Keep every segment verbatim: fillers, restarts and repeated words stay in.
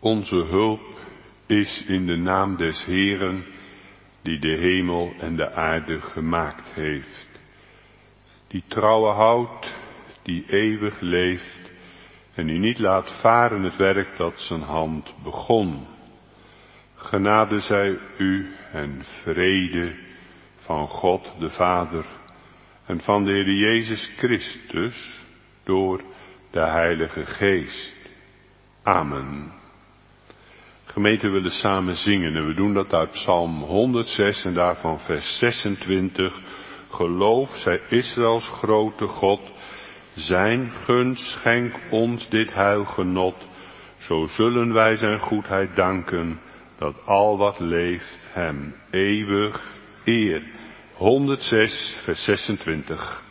Onze hulp is in de naam des Heeren, die de hemel en de aarde gemaakt heeft. Die trouwe houdt, die eeuwig leeft en die niet laat varen het werk dat zijn hand begon. Genade zij u en vrede van God de Vader en van de Heer Jezus Christus door de Heilige Geest. Amen. Gemeente, we willen samen zingen en we doen dat uit Psalm honderdzes en daarvan vers zesentwintig. Geloof, zij Israëls grote God, zijn gunst schenk ons dit heilgenot. Zo zullen wij zijn goedheid danken, dat al wat leeft hem eeuwig eer. honderdzes vers zesentwintig.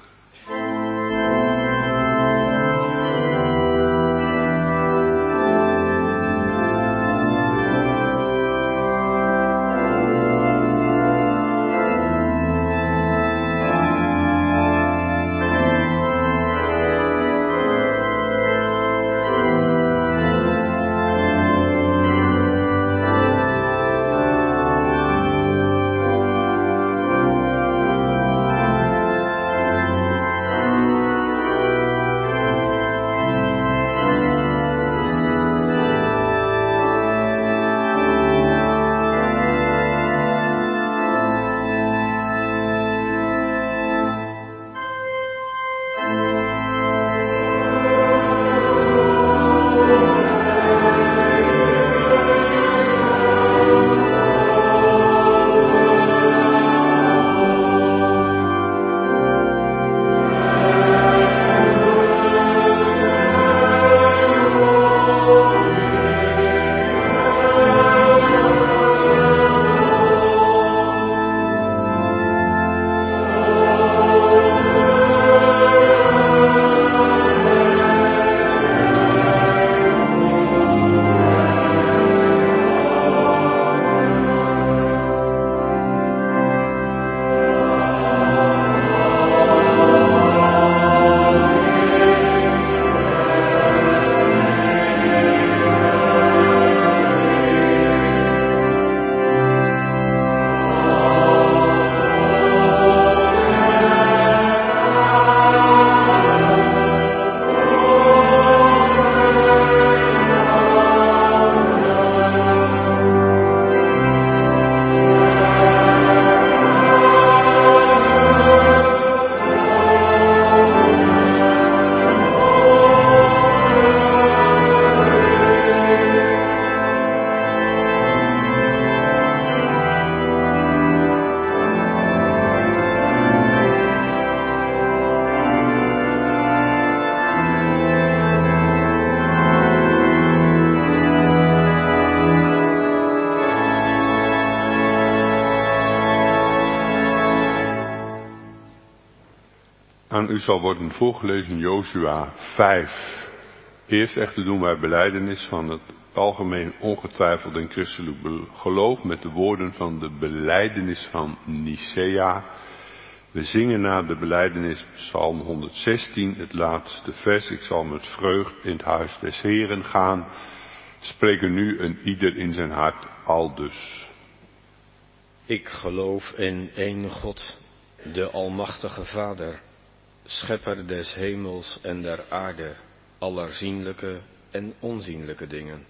Aan u zal worden voorgelezen Jozua vijf. Eerst echter doen wij belijdenis van het algemeen ongetwijfeld en christelijk geloof met de woorden van de belijdenis van Nicea. We zingen na de belijdenis Psalm honderdzestien, het laatste vers. Ik zal met vreugd in het huis des Heeren gaan. Spreken nu een ieder in zijn hart aldus. Ik geloof in één God, de Almachtige Vader, Schepper des hemels en der aarde, aller zienlijke en onzienlijke dingen.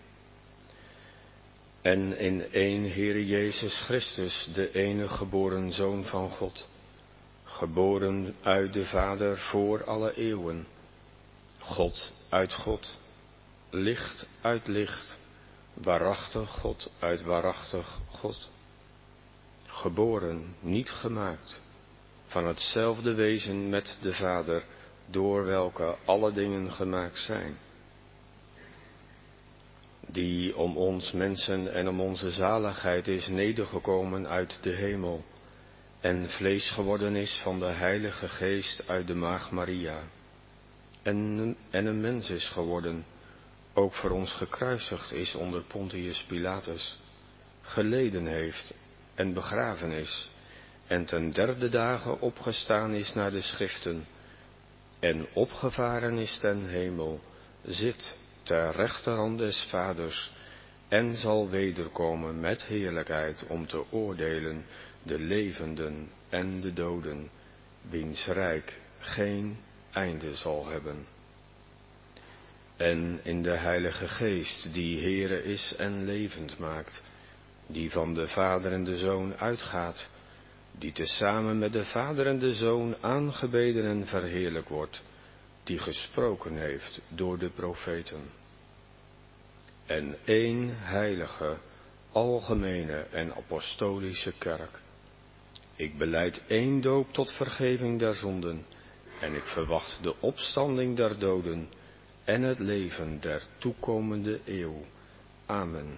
En in één Heere Jezus Christus, de enige geboren Zoon van God, geboren uit de Vader voor alle eeuwen, God uit God, licht uit licht, waarachtig God uit waarachtig God, geboren, niet gemaakt, van hetzelfde wezen met de Vader, door welke alle dingen gemaakt zijn, die om ons mensen en om onze zaligheid is nedergekomen uit de hemel, en vlees geworden is van de Heilige Geest uit de Maagd Maria, en, en een mens is geworden, ook voor ons gekruisigd is onder Pontius Pilatus, geleden heeft en begraven is, en ten derde dagen opgestaan is naar de schriften, en opgevaren is ten hemel, zit ter rechterhand des Vaders, en zal wederkomen met heerlijkheid om te oordelen de levenden en de doden, wiens rijk geen einde zal hebben. En in de Heilige Geest, die Heere is en levend maakt, die van de Vader en de Zoon uitgaat, die tezamen met de Vader en de Zoon aangebeden en verheerlijk wordt, die gesproken heeft door de profeten. En één heilige, algemene en apostolische kerk. Ik belijd één doop tot vergeving der zonden, en ik verwacht de opstanding der doden en het leven der toekomende eeuw. Amen.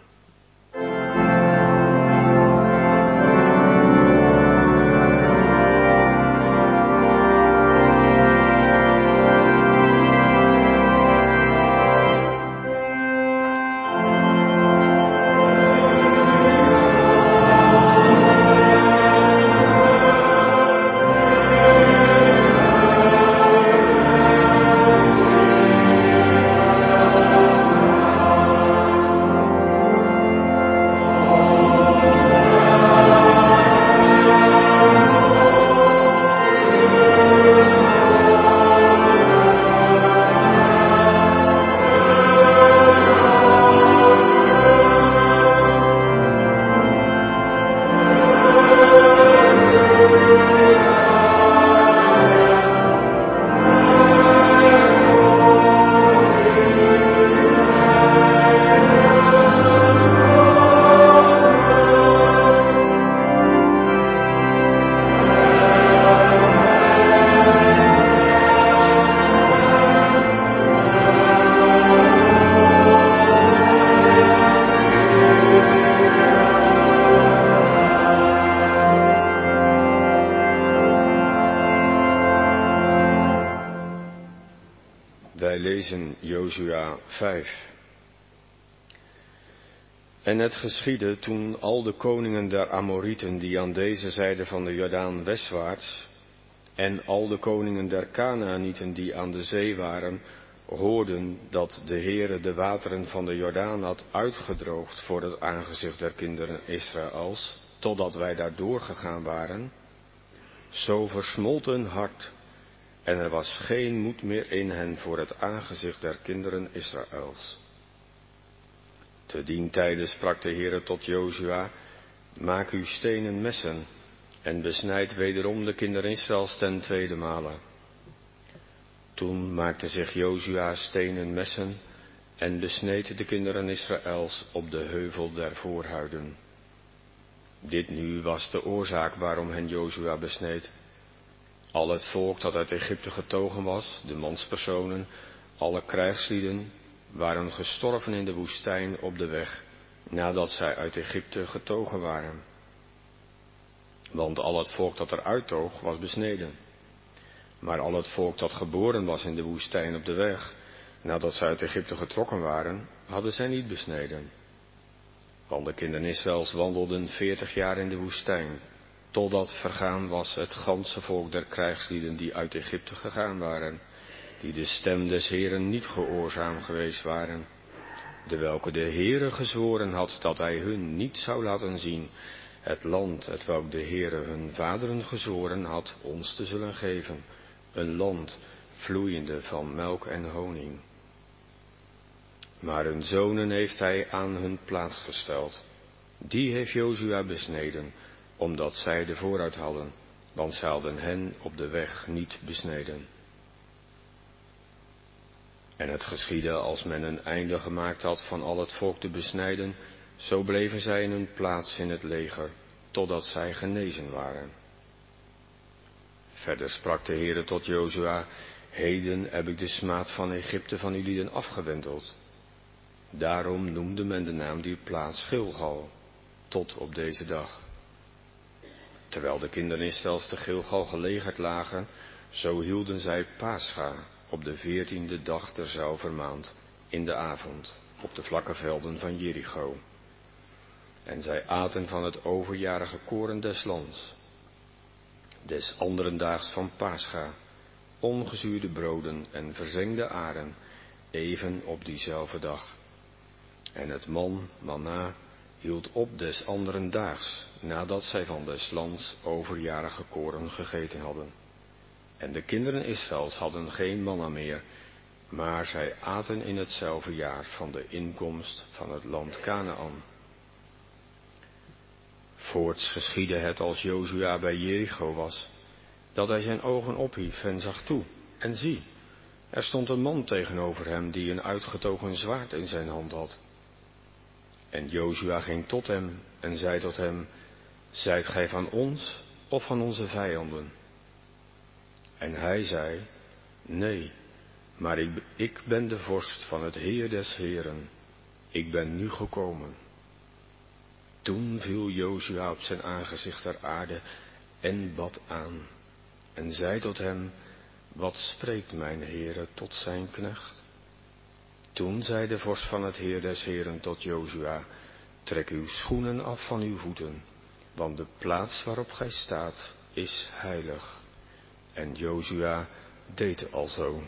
Jozua vijf. En het geschiedde toen al de koningen der Amorieten die aan deze zijde van de Jordaan westwaarts en al de koningen der Kanaanieten die aan de zee waren, hoorden dat de Heere de wateren van de Jordaan had uitgedroogd voor het aangezicht der kinderen Israëls, totdat wij daar doorgegaan waren, zo versmolt hun hart en er was geen moed meer in hen voor het aangezicht der kinderen Israëls. Te dien tijde sprak de Heere tot Jozua, maak uw stenen messen en besnijd wederom de kinderen Israëls ten tweede male. Toen maakte zich Jozua stenen messen en besneed de kinderen Israëls op de heuvel der voorhuiden. Dit nu was de oorzaak waarom hen Jozua besneed. Al het volk dat uit Egypte getogen was, de manspersonen, alle krijgslieden, waren gestorven in de woestijn op de weg, nadat zij uit Egypte getogen waren. Want al het volk dat er uittoog, was besneden. Maar al het volk dat geboren was in de woestijn op de weg, nadat zij uit Egypte getrokken waren, hadden zij niet besneden. Want de kinderen Israëls wandelden veertig jaar in de woestijn, totdat vergaan was het ganse volk der krijgslieden die uit Egypte gegaan waren, die de stem des Heeren niet gehoorzaam geweest waren, dewelke de Heere gezworen had dat hij hun niet zou laten zien, het land hetwelk de Heere hun vaderen gezworen had ons te zullen geven, een land vloeiende van melk en honing. Maar hun zonen heeft hij aan hun plaats gesteld. Die heeft Jozua besneden, omdat zij de vooruit hadden, want zij hadden hen op de weg niet besneden. En het geschiedde als men een einde gemaakt had van al het volk te besnijden, zo bleven zij in hun plaats in het leger, totdat zij genezen waren. Verder sprak de Heere tot Jozua, heden heb ik de smaad van Egypte van uw lieden afgewenteld. Daarom noemde men de naam die plaats Gilgal, tot op deze dag. Terwijl de kinderen Israëls te Gilgal gelegerd lagen, zo hielden zij Pascha op de veertiende dag derzelfde maand, in de avond, op de vlakke velden van Jericho. En zij aten van het overjarige koren des lands. Des anderendaags van Pascha, ongezuurde broden en verzengde aren, even op diezelfde dag. En het man, manna, hield op des anderen daags, nadat zij van des lands overjarige koren gegeten hadden. En de kinderen Israëls hadden geen manna meer, maar zij aten in hetzelfde jaar van de inkomst van het land Kanaän. Voorts geschiedde het als Jozua bij Jericho was, dat hij zijn ogen ophief en zag toe. En zie, er stond een man tegenover hem die een uitgetogen zwaard in zijn hand had. En Jozua ging tot hem en zei tot hem, zijt gij van ons of van onze vijanden? En hij zei, nee, maar ik, ik ben de vorst van het Heer des Heeren. Ik ben nu gekomen. Toen viel Jozua op zijn aangezicht ter aarde en bad aan. En zei tot hem, wat spreekt mijn Heere tot zijn knecht? Toen zei de vorst van het Heer des Heeren tot Jozua, trek uw schoenen af van uw voeten, want de plaats waarop gij staat is heilig. En Jozua deed alzo.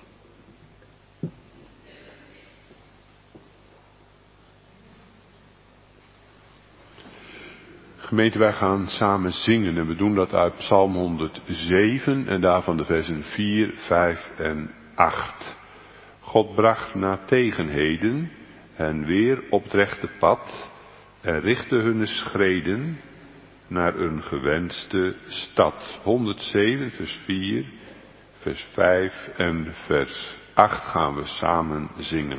Gemeente, wij gaan samen zingen en we doen dat uit Psalm honderdzeven en daarvan de versen vier, vijf en acht. God bracht na tegenheden hen weer op het rechte pad en richtte hun schreden naar een gewenste stad. honderdzeven vers vier, vers vijf en vers acht gaan we samen zingen.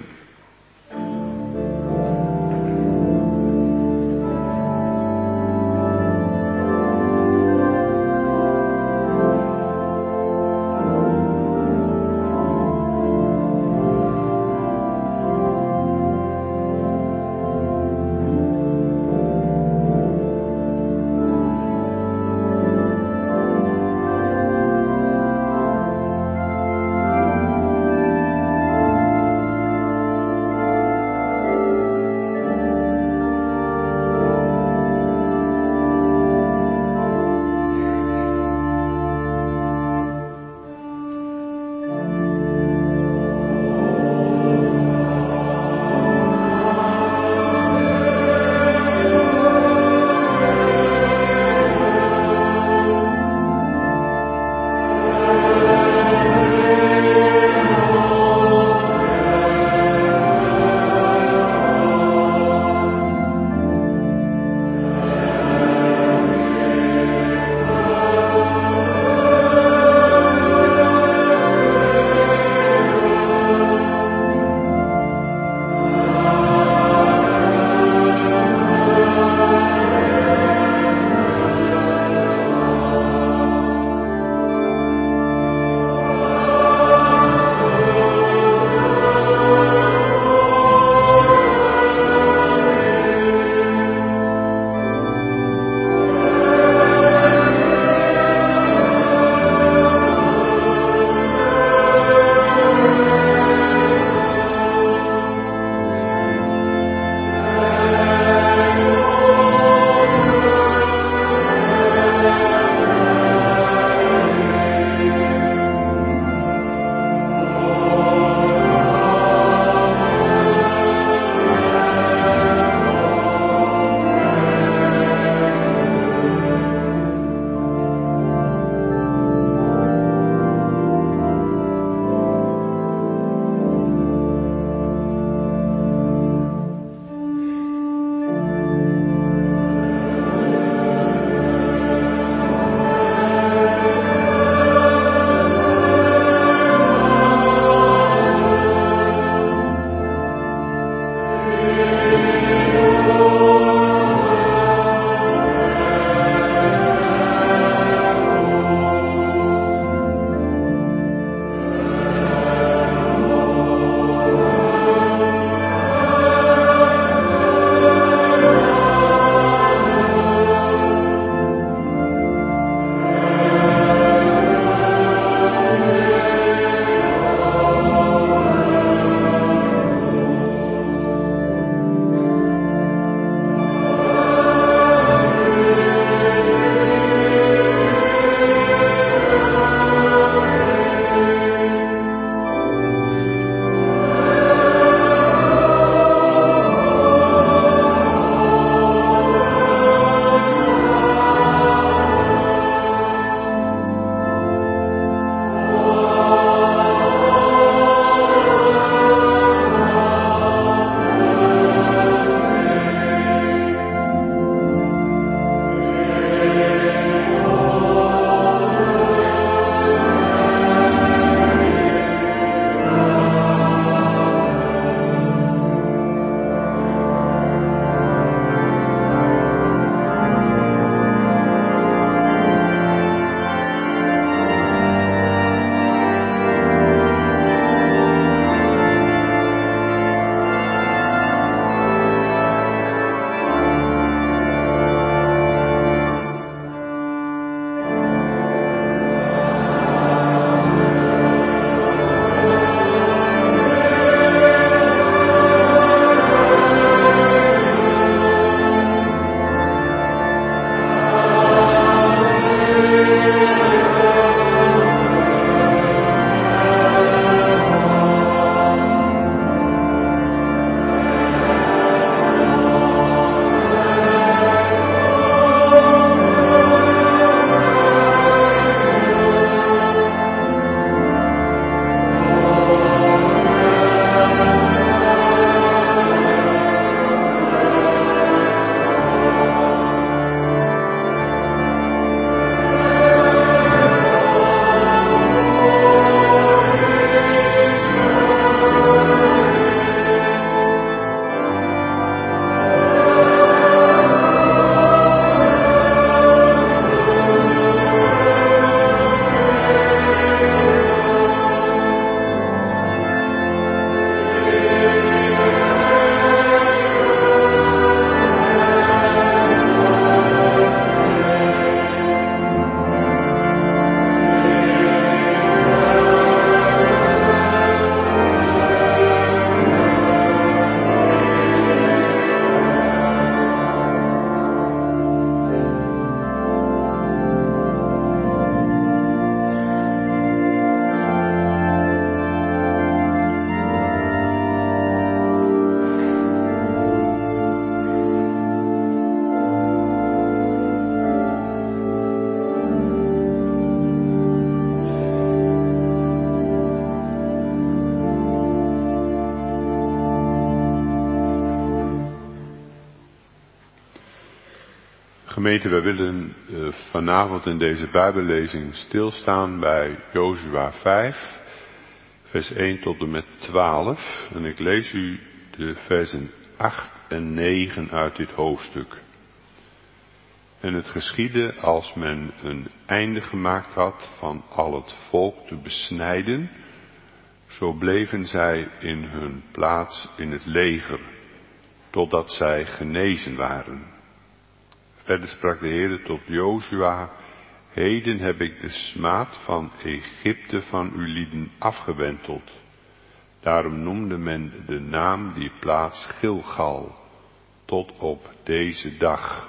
Gemeente, wij willen uh, vanavond in deze Bijbellezing stilstaan bij Jozua vijf, vers één tot en met twaalf. En ik lees u de versen acht en negen uit dit hoofdstuk. En het geschiedde als men een einde gemaakt had van al het volk te besnijden, zo bleven zij in hun plaats in het leger, totdat zij genezen waren. Verder sprak de Heere tot Jozua: heden heb ik de smaad van Egypte van uw lieden afgewenteld. Daarom noemde men de naam die plaats Gilgal, tot op deze dag.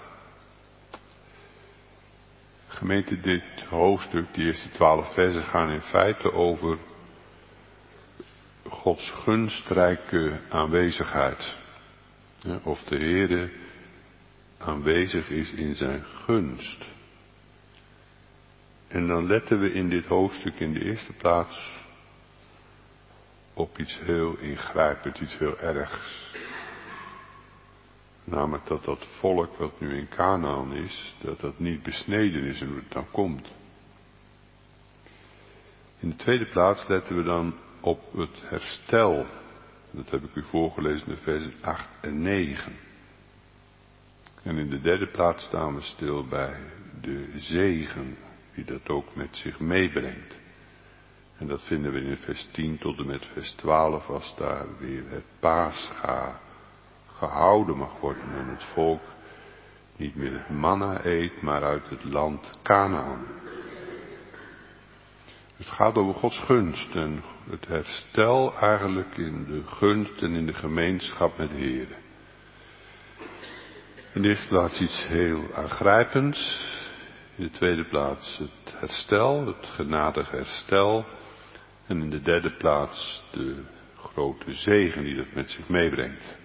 Gemeente, dit hoofdstuk, die eerste twaalf versen, gaan in feite over Gods gunstrijke aanwezigheid. Of de Heere aanwezig is in zijn gunst. En dan letten we in dit hoofdstuk in de eerste plaats op iets heel ingrijpends, iets heel ergs. Namelijk dat dat volk wat nu in Kanaan is, dat dat niet besneden is en hoe het dan komt. In de tweede plaats letten we dan op het herstel. Dat heb ik u voorgelezen in de versen acht en negen. En in de derde plaats staan we stil bij de zegen die dat ook met zich meebrengt. En dat vinden we in vers tien tot en met vers twaalf, als daar weer het Pascha gehouden mag worden en het volk niet meer het manna eet, maar uit het land Kanaan. Dus het gaat over Gods gunst en het herstel eigenlijk in de gunst en in de gemeenschap met de Heer. In de eerste plaats iets heel aangrijpends. In de tweede plaats het herstel, het genadige herstel. En in de derde plaats de grote zegen die dat met zich meebrengt.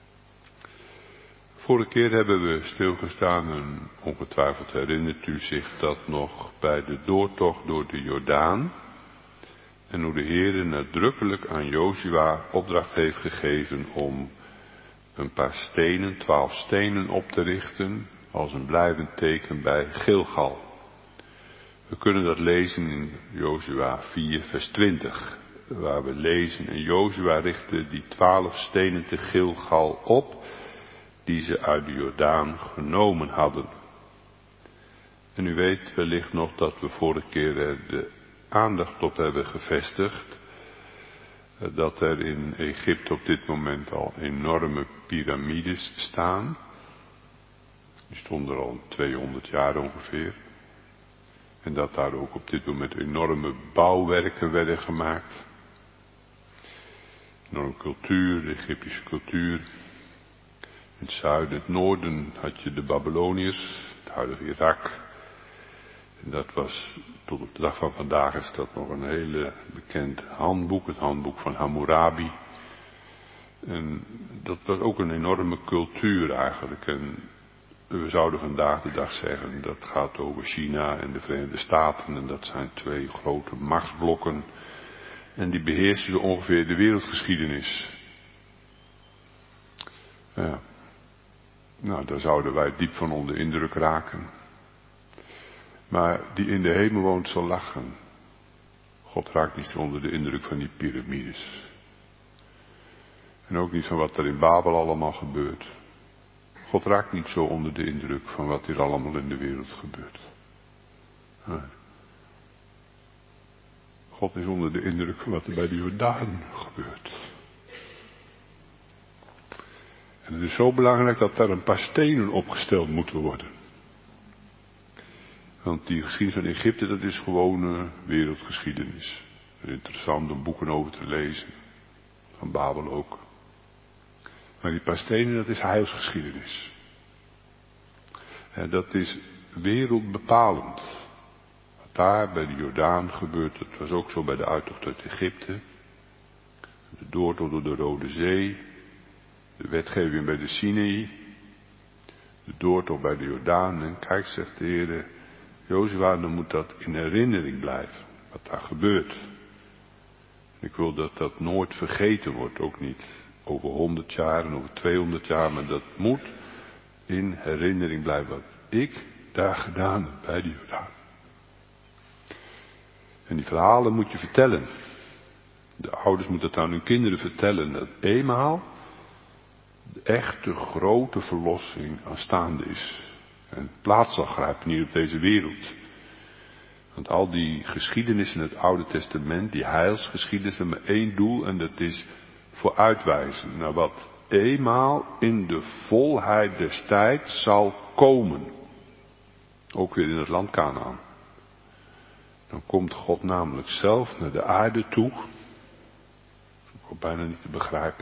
Vorige keer hebben we stilgestaan en ongetwijfeld herinnert u zich dat nog bij de doortocht door de Jordaan. En hoe de Heere nadrukkelijk aan Jozua opdracht heeft gegeven om een paar stenen, twaalf stenen op te richten als een blijvend teken bij Gilgal. We kunnen dat lezen in Jozua vier vers twintig, waar we lezen: en Jozua richtte die twaalf stenen te Gilgal op, die ze uit de Jordaan genomen hadden. En u weet wellicht nog dat we vorige keer er de aandacht op hebben gevestigd, dat er in Egypte op dit moment al enorme piramides staan. Die stonden er al tweehonderd jaar ongeveer. En dat daar ook op dit moment enorme bouwwerken werden gemaakt. Enorme cultuur, de Egyptische cultuur. In het zuiden, het noorden had je de Babyloniërs, het huidige Irak. En dat was, tot op de dag van vandaag is dat nog een hele bekend handboek, het handboek van Hammurabi. En dat was ook een enorme cultuur eigenlijk. En we zouden vandaag de dag zeggen, dat gaat over China en de Verenigde Staten. En dat zijn twee grote machtsblokken. En die beheersen zo ongeveer de wereldgeschiedenis. Ja. Nou, daar zouden wij diep van onder indruk raken. Maar die in de hemel woont zal lachen. God raakt niet zo onder de indruk van die piramides. En ook niet van wat er in Babel allemaal gebeurt. God raakt niet zo onder de indruk van wat hier allemaal in de wereld gebeurt. Nee. God is onder de indruk van wat er bij de Jordaan gebeurt. En het is zo belangrijk dat daar een paar stenen opgesteld moeten worden. Want die geschiedenis van Egypte, dat is gewone wereldgeschiedenis. Interessant om boeken over te lezen. Van Babel ook. Maar die paar stenen, dat is heilsgeschiedenis. En dat is wereldbepalend. Wat daar bij de Jordaan gebeurt, dat was ook zo bij de uittocht uit Egypte. De doortocht door de Rode Zee. De wetgeving bij de Sinaï. De doortocht bij de Jordaan. En kijk, zegt de Heer Jozua, dan moet dat in herinnering blijven. Wat daar gebeurt. Ik wil dat dat nooit vergeten wordt. Ook niet over honderd jaar en over tweehonderd jaar. Maar dat moet in herinnering blijven. ik daar gedaan heb bij de Jordaan. En die verhalen moet je vertellen. De ouders moeten dat aan hun kinderen vertellen. Dat eenmaal de echte grote verlossing aanstaande is. En plaats zal grijpen hier op deze wereld. Want al die geschiedenissen in het Oude Testament, die heilsgeschiedenissen, hebben maar één doel. En dat is vooruitwijzen naar wat eenmaal in de volheid des tijds zal komen. Ook weer in het land Kanaan. Dan komt God namelijk zelf naar de aarde toe. Dat is ook bijna niet te begrijpen.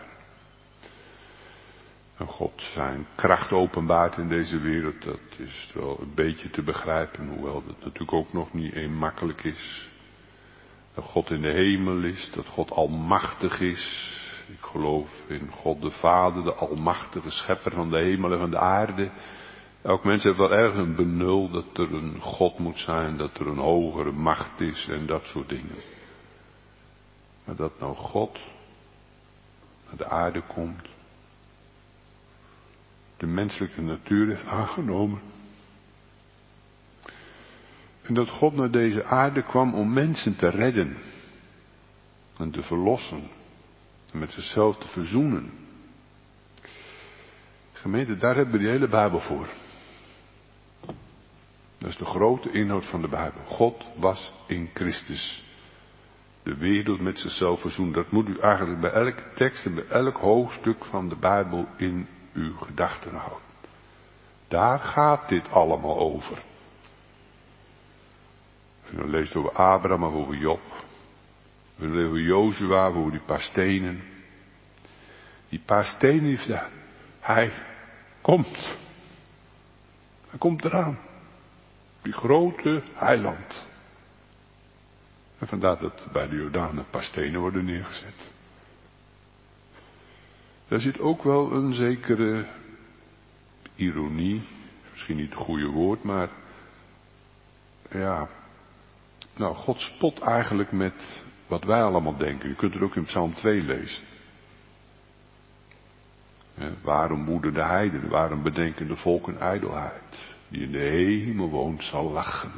En God zijn kracht openbaart in deze wereld, dat is wel een beetje te begrijpen. Hoewel dat natuurlijk ook nog niet een makkelijk is. Dat God in de hemel is, dat God almachtig is. Ik geloof in God de Vader, de almachtige schepper van de hemel en van de aarde. Elk mens heeft wel ergens een benul dat er een God moet zijn, dat er een hogere macht is en dat soort dingen. Maar dat nou God naar de aarde komt, de menselijke natuur heeft aangenomen. En dat God naar deze aarde kwam om mensen te redden en te verlossen en met zichzelf te verzoenen. Gemeente, daar hebben we die hele Bijbel voor. Dat is de grote inhoud van de Bijbel. God was in Christus de wereld met zichzelf verzoenen. Dat moet u eigenlijk bij elke tekst en bij elk hoofdstuk van de Bijbel in uw gedachten houden. Daar gaat dit allemaal over. Als je dan leest over Abraham of over Job. Als je leest over Jozua, over die paar stenen. Die paar stenen, ja, hij komt. Hij komt eraan. Die grote heiland. En vandaar dat bij de Jordaan een paar stenen worden neergezet. Daar zit ook wel een zekere ironie, misschien niet het goede woord, maar ja, nou, God spot eigenlijk met wat wij allemaal denken. Je kunt het ook in Psalm twee lezen. He, waarom woeden de heidenen, waarom bedenken de volken ijdelheid? Die in de hemel woont zal lachen.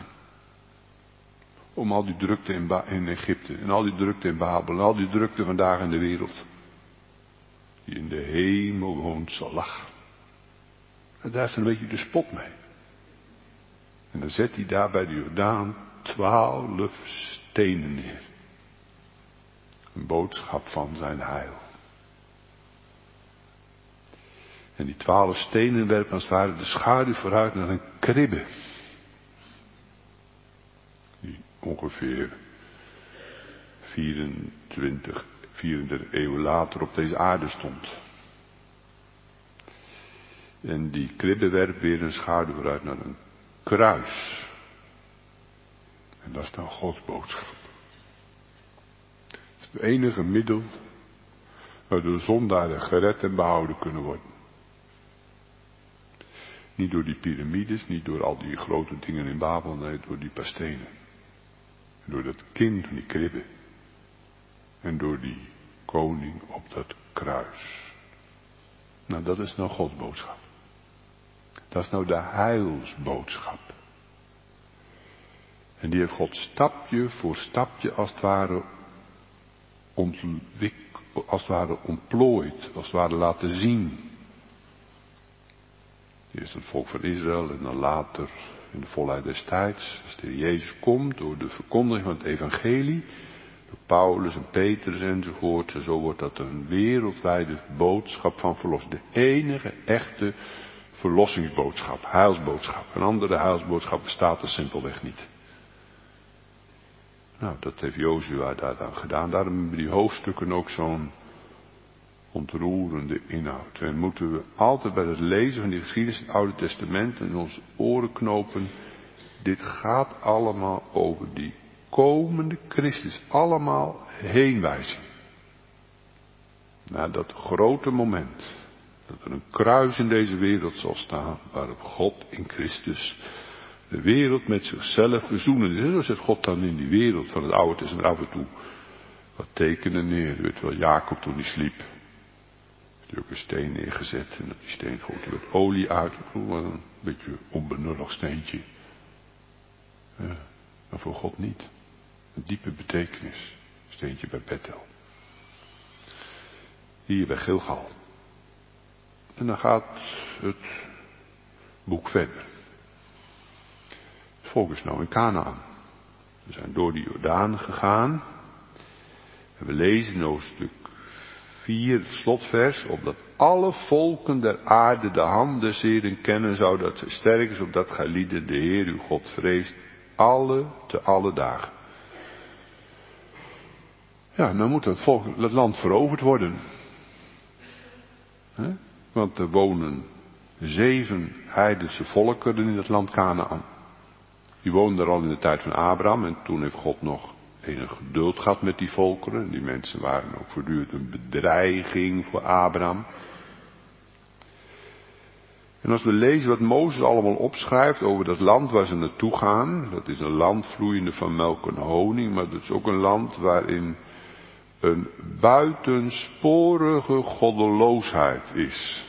Om al die drukte in, ba- in Egypte en al die drukte in Babel en al die drukte vandaag in de wereld. Die in de hemel woont zal lachen. En daar is een beetje de spot mee. En dan zet hij daar bij de Jordaan twaalf stenen neer. Een boodschap van zijn heil. En die twaalf stenen werpen als het ware de schaduw vooruit naar een kribbe. Die ongeveer vierentwintig, vierendertig eeuwen later op deze aarde stond. En die kribbe werpt weer een schaduw vooruit naar een kruis. En dat is dan Gods boodschap. Dat is het enige middel waardoor zondaren gered en behouden kunnen worden. Niet door die piramides, niet door al die grote dingen in Babel, nee, door die paar stenen. En door dat kind van die kribbe. En door die koning op dat kruis. Nou, dat is nou Gods boodschap. Dat is nou de heilsboodschap. En die heeft God stapje voor stapje als het ware ontwik, als het ware ontplooid, als het ware laten zien. Eerst het volk van Israël en dan later in de volheid des tijds, als de Heer Jezus komt door de verkondiging van het evangelie, door Paulus en Petrus enzovoort, en zo wordt dat een wereldwijde boodschap van verlossing. De enige echte verlossingsboodschap, heilsboodschap. Een andere heilsboodschap bestaat er simpelweg niet. Nou, dat heeft Jozua daar dan gedaan. Daarom hebben die hoofdstukken ook zo'n ontroerende inhoud. En moeten we altijd bij het lezen van die geschiedenis in het Oude Testament in onze oren knopen. Dit gaat allemaal over die komende Christus. Allemaal heenwijzing. Naar dat grote moment. Dat er een kruis in deze wereld zal staan. Waarop God in Christus de wereld met zichzelf verzoenen. En zo zet God dan in die wereld van het Oude Testament af en toe wat tekenen neer. Je weet wel, Jacob toen hij sliep. Er is ook een steen neergezet en op die steen goten werd olie uit. Wat een beetje onbenullig steentje. Ja, maar voor God niet. Een diepe betekenis. Steentje bij Bethel. Hier bij Gilgal. En dan gaat het boek verder. Het volk is nou in Kanaan. We zijn door de Jordaan gegaan. En we lezen in hoofdstuk vier, het slotvers, opdat alle volken der aarde de hand des Heeren kennen zou, dat zij sterk is, opdat gij lieden de Heer uw God vreest, alle te alle dagen. Ja, dan moet het, volk, het land veroverd worden. He? Want er wonen zeven heidense volkeren in het land Kanaan. Die woonden er al in de tijd van Abraham en toen heeft God nog enig geduld gehad met die volkeren. Die mensen waren ook voortdurend een bedreiging voor Abraham. En als we lezen wat Mozes allemaal opschrijft over dat land waar ze naartoe gaan. Dat is een land vloeiende van melk en honing, maar dat is ook een land waarin een buitensporige goddeloosheid is.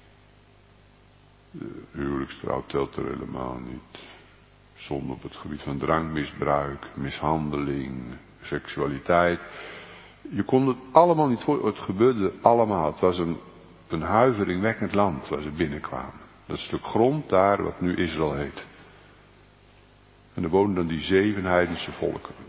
De huwelijkstrouw telt er helemaal niet. Zonde op het gebied van drankmisbruik, mishandeling, seksualiteit. Je kon het allemaal niet voor, het gebeurde allemaal. Het was een, een huiveringwekkend land waar ze binnenkwamen. Dat stuk grond daar wat nu Israël heet. En er woonden dan die zeven heidense volkeren.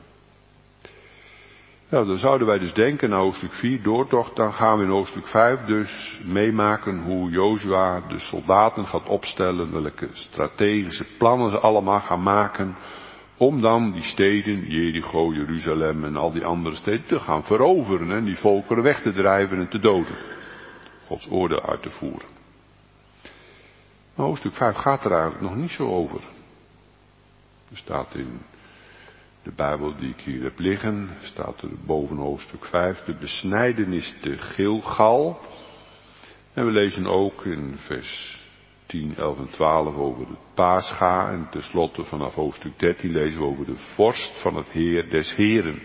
Nou, dan zouden wij dus denken naar hoofdstuk vier, doortocht, dan gaan we in hoofdstuk vijf dus meemaken hoe Jozua de soldaten gaat opstellen, welke strategische plannen ze allemaal gaan maken, om dan die steden, Jericho, Jeruzalem en al die andere steden, te gaan veroveren en die volkeren weg te drijven en te doden. Gods oordeel uit te voeren. Maar hoofdstuk vijf gaat er eigenlijk nog niet zo over. Er staat in de Bijbel die ik hier heb liggen, staat er boven hoofdstuk vijf, de besnijdenis te Gilgal. En we lezen ook in vers tien, elf en twaalf over het Pascha. En tenslotte vanaf hoofdstuk dertien lezen we over de vorst van het Heer des Heren.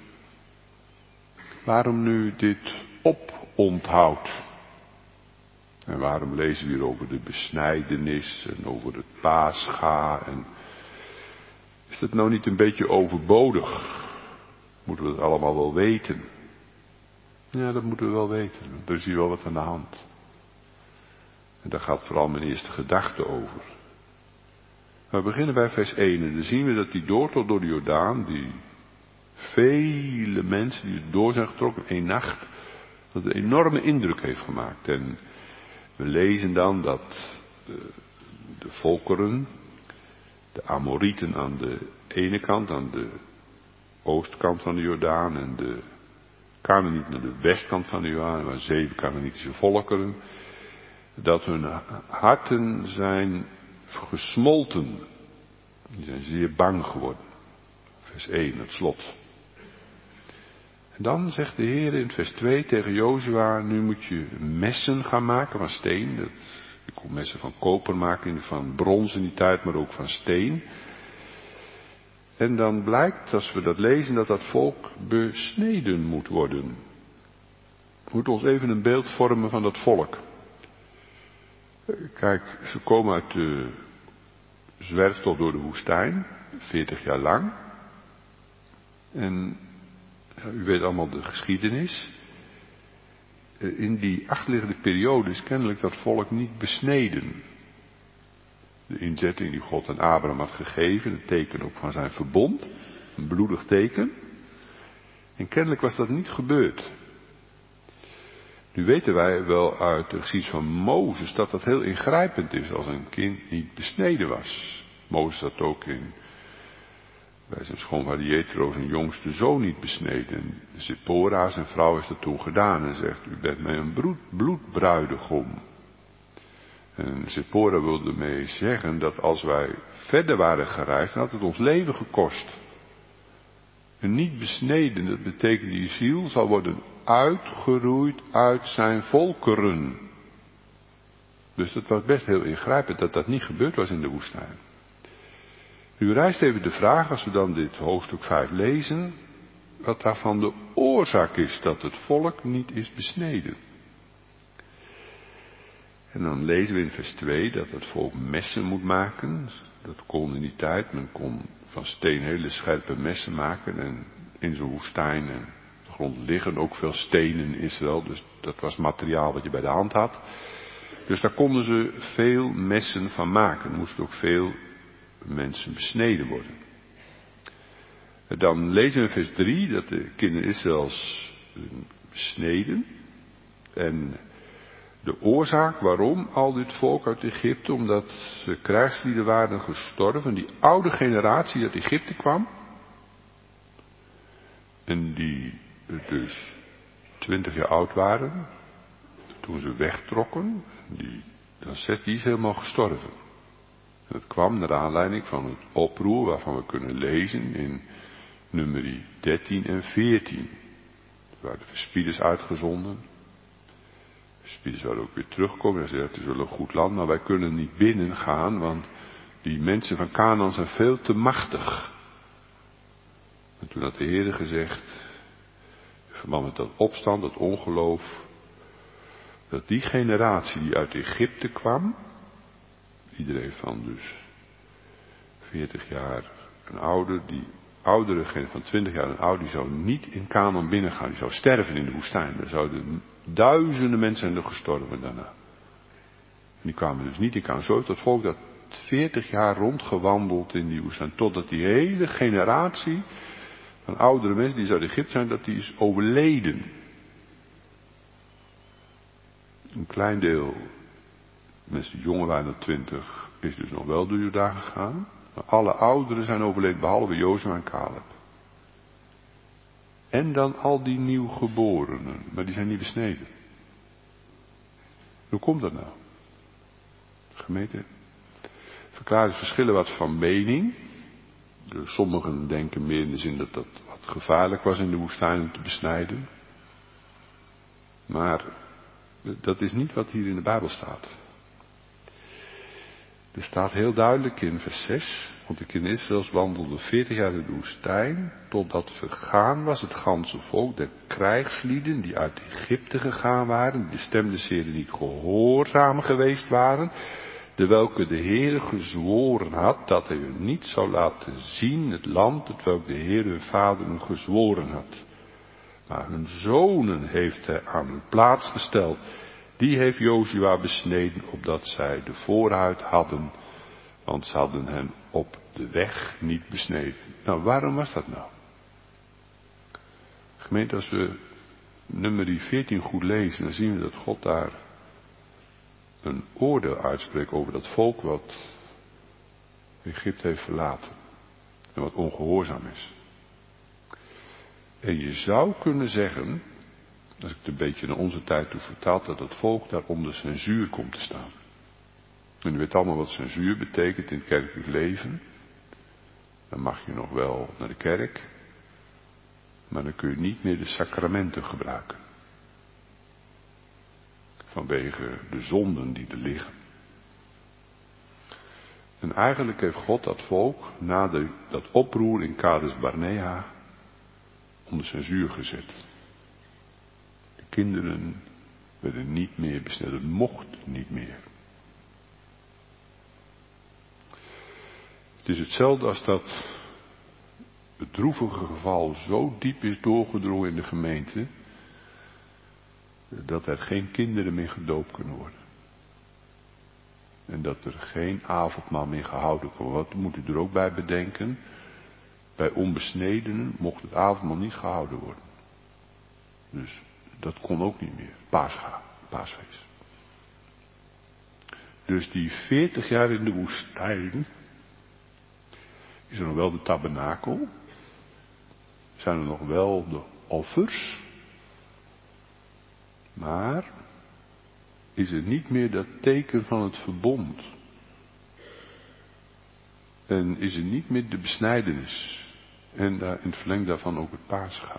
Waarom nu dit oponthoud? En waarom lezen we hier over de besnijdenis en over het Pascha en... Is dat nou niet een beetje overbodig? Moeten we het allemaal wel weten? Ja, dat moeten we wel weten. Er is hier wel wat aan de hand. En daar gaat vooral mijn eerste gedachte over. We beginnen bij vers één. En dan zien we dat die doortocht door de Jordaan, die vele mensen die er door zijn getrokken, één nacht, dat een enorme indruk heeft gemaakt. En we lezen dan dat de, de volkeren, de Amorieten aan de ene kant, aan de oostkant van de Jordaan en de Canaanieten aan de westkant van de Jordaan, er waren zeven Canaanitische volkeren, dat hun harten zijn gesmolten. Die zijn zeer bang geworden. Vers één, het slot. En dan zegt de Heer in vers twee tegen Jozua, nu moet je messen gaan maken van steen. Dat, je kon messen van koper maken, van brons in die tijd, maar ook van steen. En dan blijkt, als we dat lezen, dat dat volk besneden moet worden. We moeten ons even een beeld vormen van dat volk. Kijk, ze komen uit de zwerftocht door de woestijn, veertig jaar lang. En ja, u weet allemaal de geschiedenis. In die achterliggende periode is kennelijk dat volk niet besneden. De inzetting die God aan Abraham had gegeven, het teken ook van zijn verbond, een bloedig teken. En kennelijk was dat niet gebeurd. Nu weten wij wel uit de geschiedenis van Mozes dat dat heel ingrijpend is als een kind niet besneden was. Mozes had ook in, bij zijn schoonvader Jethro zijn jongste zoon niet besneden. Zippora, zijn vrouw, heeft dat toen gedaan en zegt, u bent mij een bloed, bloedbruidegom. En Zippora wilde mee zeggen dat als wij verder waren gereisd, dan had het ons leven gekost. En niet besneden, dat betekent die ziel zal worden uitgeroeid uit zijn volkeren. Dus dat was best heel ingrijpend dat dat niet gebeurd was in de woestijn. Nu rijst even de vraag, als we dan dit hoofdstuk vijf lezen, wat daarvan de oorzaak is dat het volk niet is besneden. En dan lezen we in vers twee dat het volk messen moet maken. Dat kon in die tijd, men kon van steen hele scherpe messen maken. En in zo'n woestijn en de grond liggen ook veel stenen in Israël. Dus dat was materiaal wat je bij de hand had. Dus daar konden ze veel messen van maken. Er moesten ook veel mensen besneden worden. Dan lezen we in vers drie dat de kinderen Israëls besneden. En de oorzaak waarom al dit volk uit Egypte, omdat ze krijgslieden waren gestorven. Die oude generatie die uit Egypte kwam. En die dus twintig jaar oud waren. Toen ze wegtrokken. Die, dan zet die is helemaal gestorven. En het kwam naar aanleiding van het oproer waarvan we kunnen lezen in nummerie dertien en veertien. Er waren de verspieders uitgezonden. De verspieders zouden ook weer terugkomen en zeiden, het is wel een goed land, maar wij kunnen niet binnen gaan, want die mensen van Canaan zijn veel te machtig. En toen had de Heer gezegd, in verband met dat opstand, dat ongeloof, dat die generatie die uit Egypte kwam, iedereen van dus veertig jaar en ouder, die oudere generatie van twintig jaar en ouder, die zou niet in Canaan binnengaan, die zou sterven in de woestijn. Er zouden duizenden mensen zijn er gestorven daarna. En die kwamen dus niet in Canaan. Zo heeft dat volk dat veertig jaar rondgewandeld in die woestijn, totdat die hele generatie van oudere mensen die uit Egypte zijn, dat die is overleden. Een klein deel, mensen die jonger waren dan twintig, is dus nog wel door Juda gegaan. Maar alle ouderen zijn overleden, behalve Jozua en Caleb. En dan al die nieuwgeborenen, maar die zijn niet besneden. Hoe komt dat nou? Gemeente, verklaringen verschillen wat van mening. Dus sommigen denken meer in de zin dat dat wat gevaarlijk was in de woestijn om te besnijden. Maar dat is niet wat hier in de Bijbel staat. Er staat heel duidelijk in vers zes, want de kinderen Israëls wandelden veertig jaar in de woestijn, totdat vergaan was het ganse volk, de krijgslieden die uit Egypte gegaan waren, die de stem des Heeren niet gehoorzaam geweest waren, de welke de Heere gezworen had dat hij hun niet zou laten zien het land, het welk de Heer hun vader hun gezworen had. Maar hun zonen heeft hij aan hun plaats gesteld. Die heeft Jozua besneden, opdat zij de voorhuid hadden, want ze hadden hen op de weg niet besneden. Nou, waarom was dat nou? Gemeente, als we nummer veertien goed lezen, dan zien we dat God daar een oordeel uitspreekt over dat volk wat Egypte heeft verlaten en wat ongehoorzaam is. En je zou kunnen zeggen, als ik het een beetje naar onze tijd toe vertaal, dat het volk daar onder censuur komt te staan. En u weet allemaal wat censuur betekent in het kerkelijk leven. Dan mag je nog wel naar de kerk, maar dan kun je niet meer de sacramenten gebruiken. Vanwege de zonden die er liggen. En eigenlijk heeft God dat volk, na de, dat oproer in Kades Barnea, onder censuur gezet. De kinderen werden niet meer besneden, het mocht niet meer. Het is hetzelfde als dat het droevige geval zo diep is doorgedrongen in de gemeente, dat er geen kinderen meer gedoopt kunnen worden. En dat er geen avondmaal meer gehouden kan worden. Wat moet u er ook bij bedenken? Bij onbesnedenen mocht het avondmaal niet gehouden worden. Dus dat kon ook niet meer. Pascha, paasfeest. Dus die veertig jaar in de woestijn, is er nog wel de tabernakel? Zijn er nog wel de offers? Maar is er niet meer dat teken van het verbond? En is er niet meer de besnijdenis? En daar, in het verlengde daarvan ook het Pascha.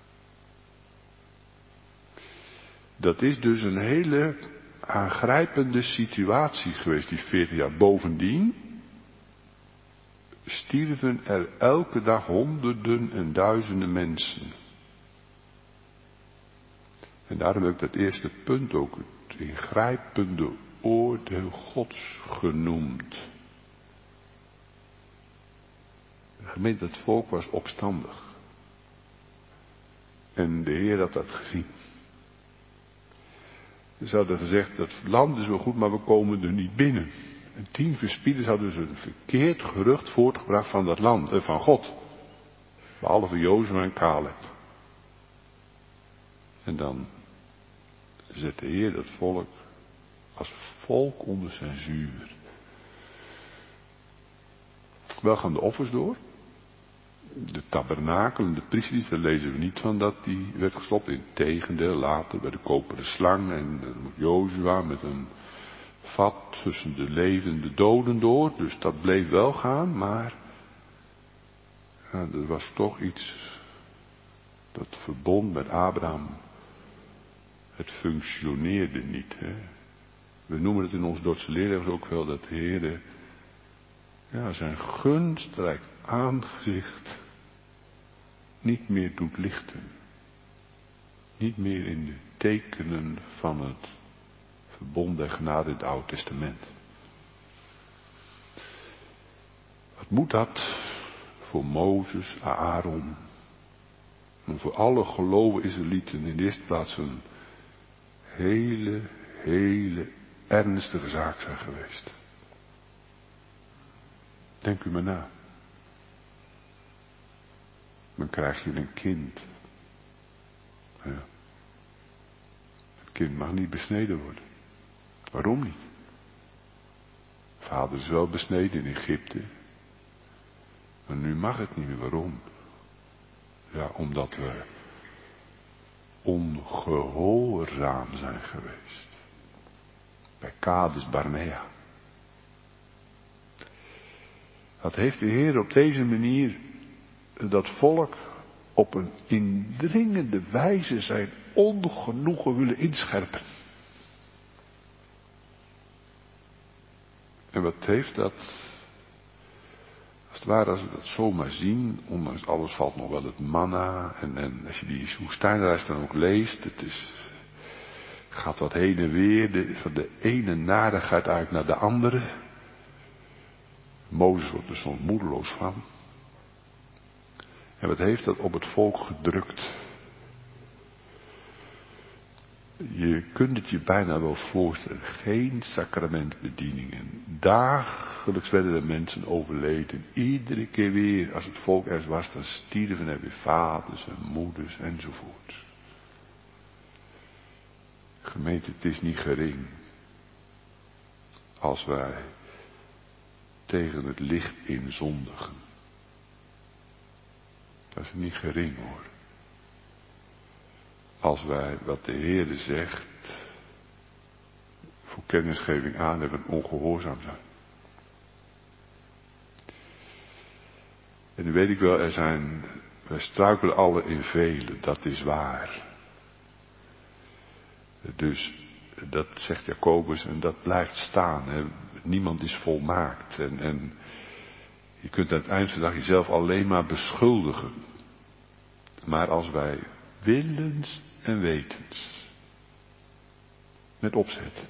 Dat is dus een hele aangrijpende situatie geweest, die veertig jaar. Bovendien stierven er elke dag honderden en duizenden mensen. En daarom heb ik dat eerste punt ook, het ingrijpende oordeel Gods genoemd. De gemeente, het volk was opstandig. En de Heer had dat gezien. Ze hadden gezegd, dat land is wel goed, maar we komen er niet binnen. En tien verspieders hadden dus een verkeerd gerucht voortgebracht van dat land, eh, van God. Behalve Jozua en Caleb. En dan zet de Heer dat volk als volk onder zijn zuur. Wel gaan de offers door. De tabernakel en de priesters, daar lezen we niet van dat die werd gestopt. Integendeel, later bij de koperen slang en Jozua met een vat tussen de levenden en de doden door. Dus dat bleef wel gaan, maar ja, er was toch iets, dat verbond met Abraham, het functioneerde niet. Hè. We noemen het in ons Dordtse leerregels ook wel dat de Heer ja, zijn gunstrijk aangezicht niet meer doet lichten. Niet meer in de tekenen van het verbond der genade in het Oude Testament. Wat moet dat voor Mozes, Aaron en voor alle geloven Israëlieten in de eerste plaats een hele, hele ernstige zaak zijn geweest. Denk u maar na. Dan krijg je een kind. Ja. Het kind mag niet besneden worden. Waarom niet? Vader is wel besneden in Egypte. Maar nu mag het niet meer. Waarom? Ja, omdat we ongehoorzaam zijn geweest. Bij Kades Barnea. Dat heeft de Heer op deze manier dat volk op een indringende wijze zijn ongenoegen willen inscherpen. En wat heeft dat, als het ware als we dat zomaar zien, ondanks alles valt nog wel het manna, en, en als je die woestijnreis dan ook leest, het is, gaat wat heen en weer, de, van de ene narigheid eigenlijk naar de andere. Mozes wordt er soms moedeloos van. En wat heeft dat op het volk gedrukt? Je kunt het je bijna wel voorstellen. Geen sacramentbedieningen. Dagelijks werden er mensen overleden. Iedere keer weer, als het volk er was, dan stierven er weer vaders en moeders enzovoort. Gemeente, het is niet gering. Als wij tegen het licht inzondigen. Dat is niet gering hoor. Als wij wat de Heere zegt voor kennisgeving aan hebben ongehoorzaam zijn. En nu weet ik wel, er zijn, wij struikelen alle in velen, dat is waar. Dus dat zegt Jacobus en dat blijft staan. Hè. Niemand is volmaakt en, en je kunt aan het eind van de dag jezelf alleen maar beschuldigen. Maar als wij willens en wetens, met opzet,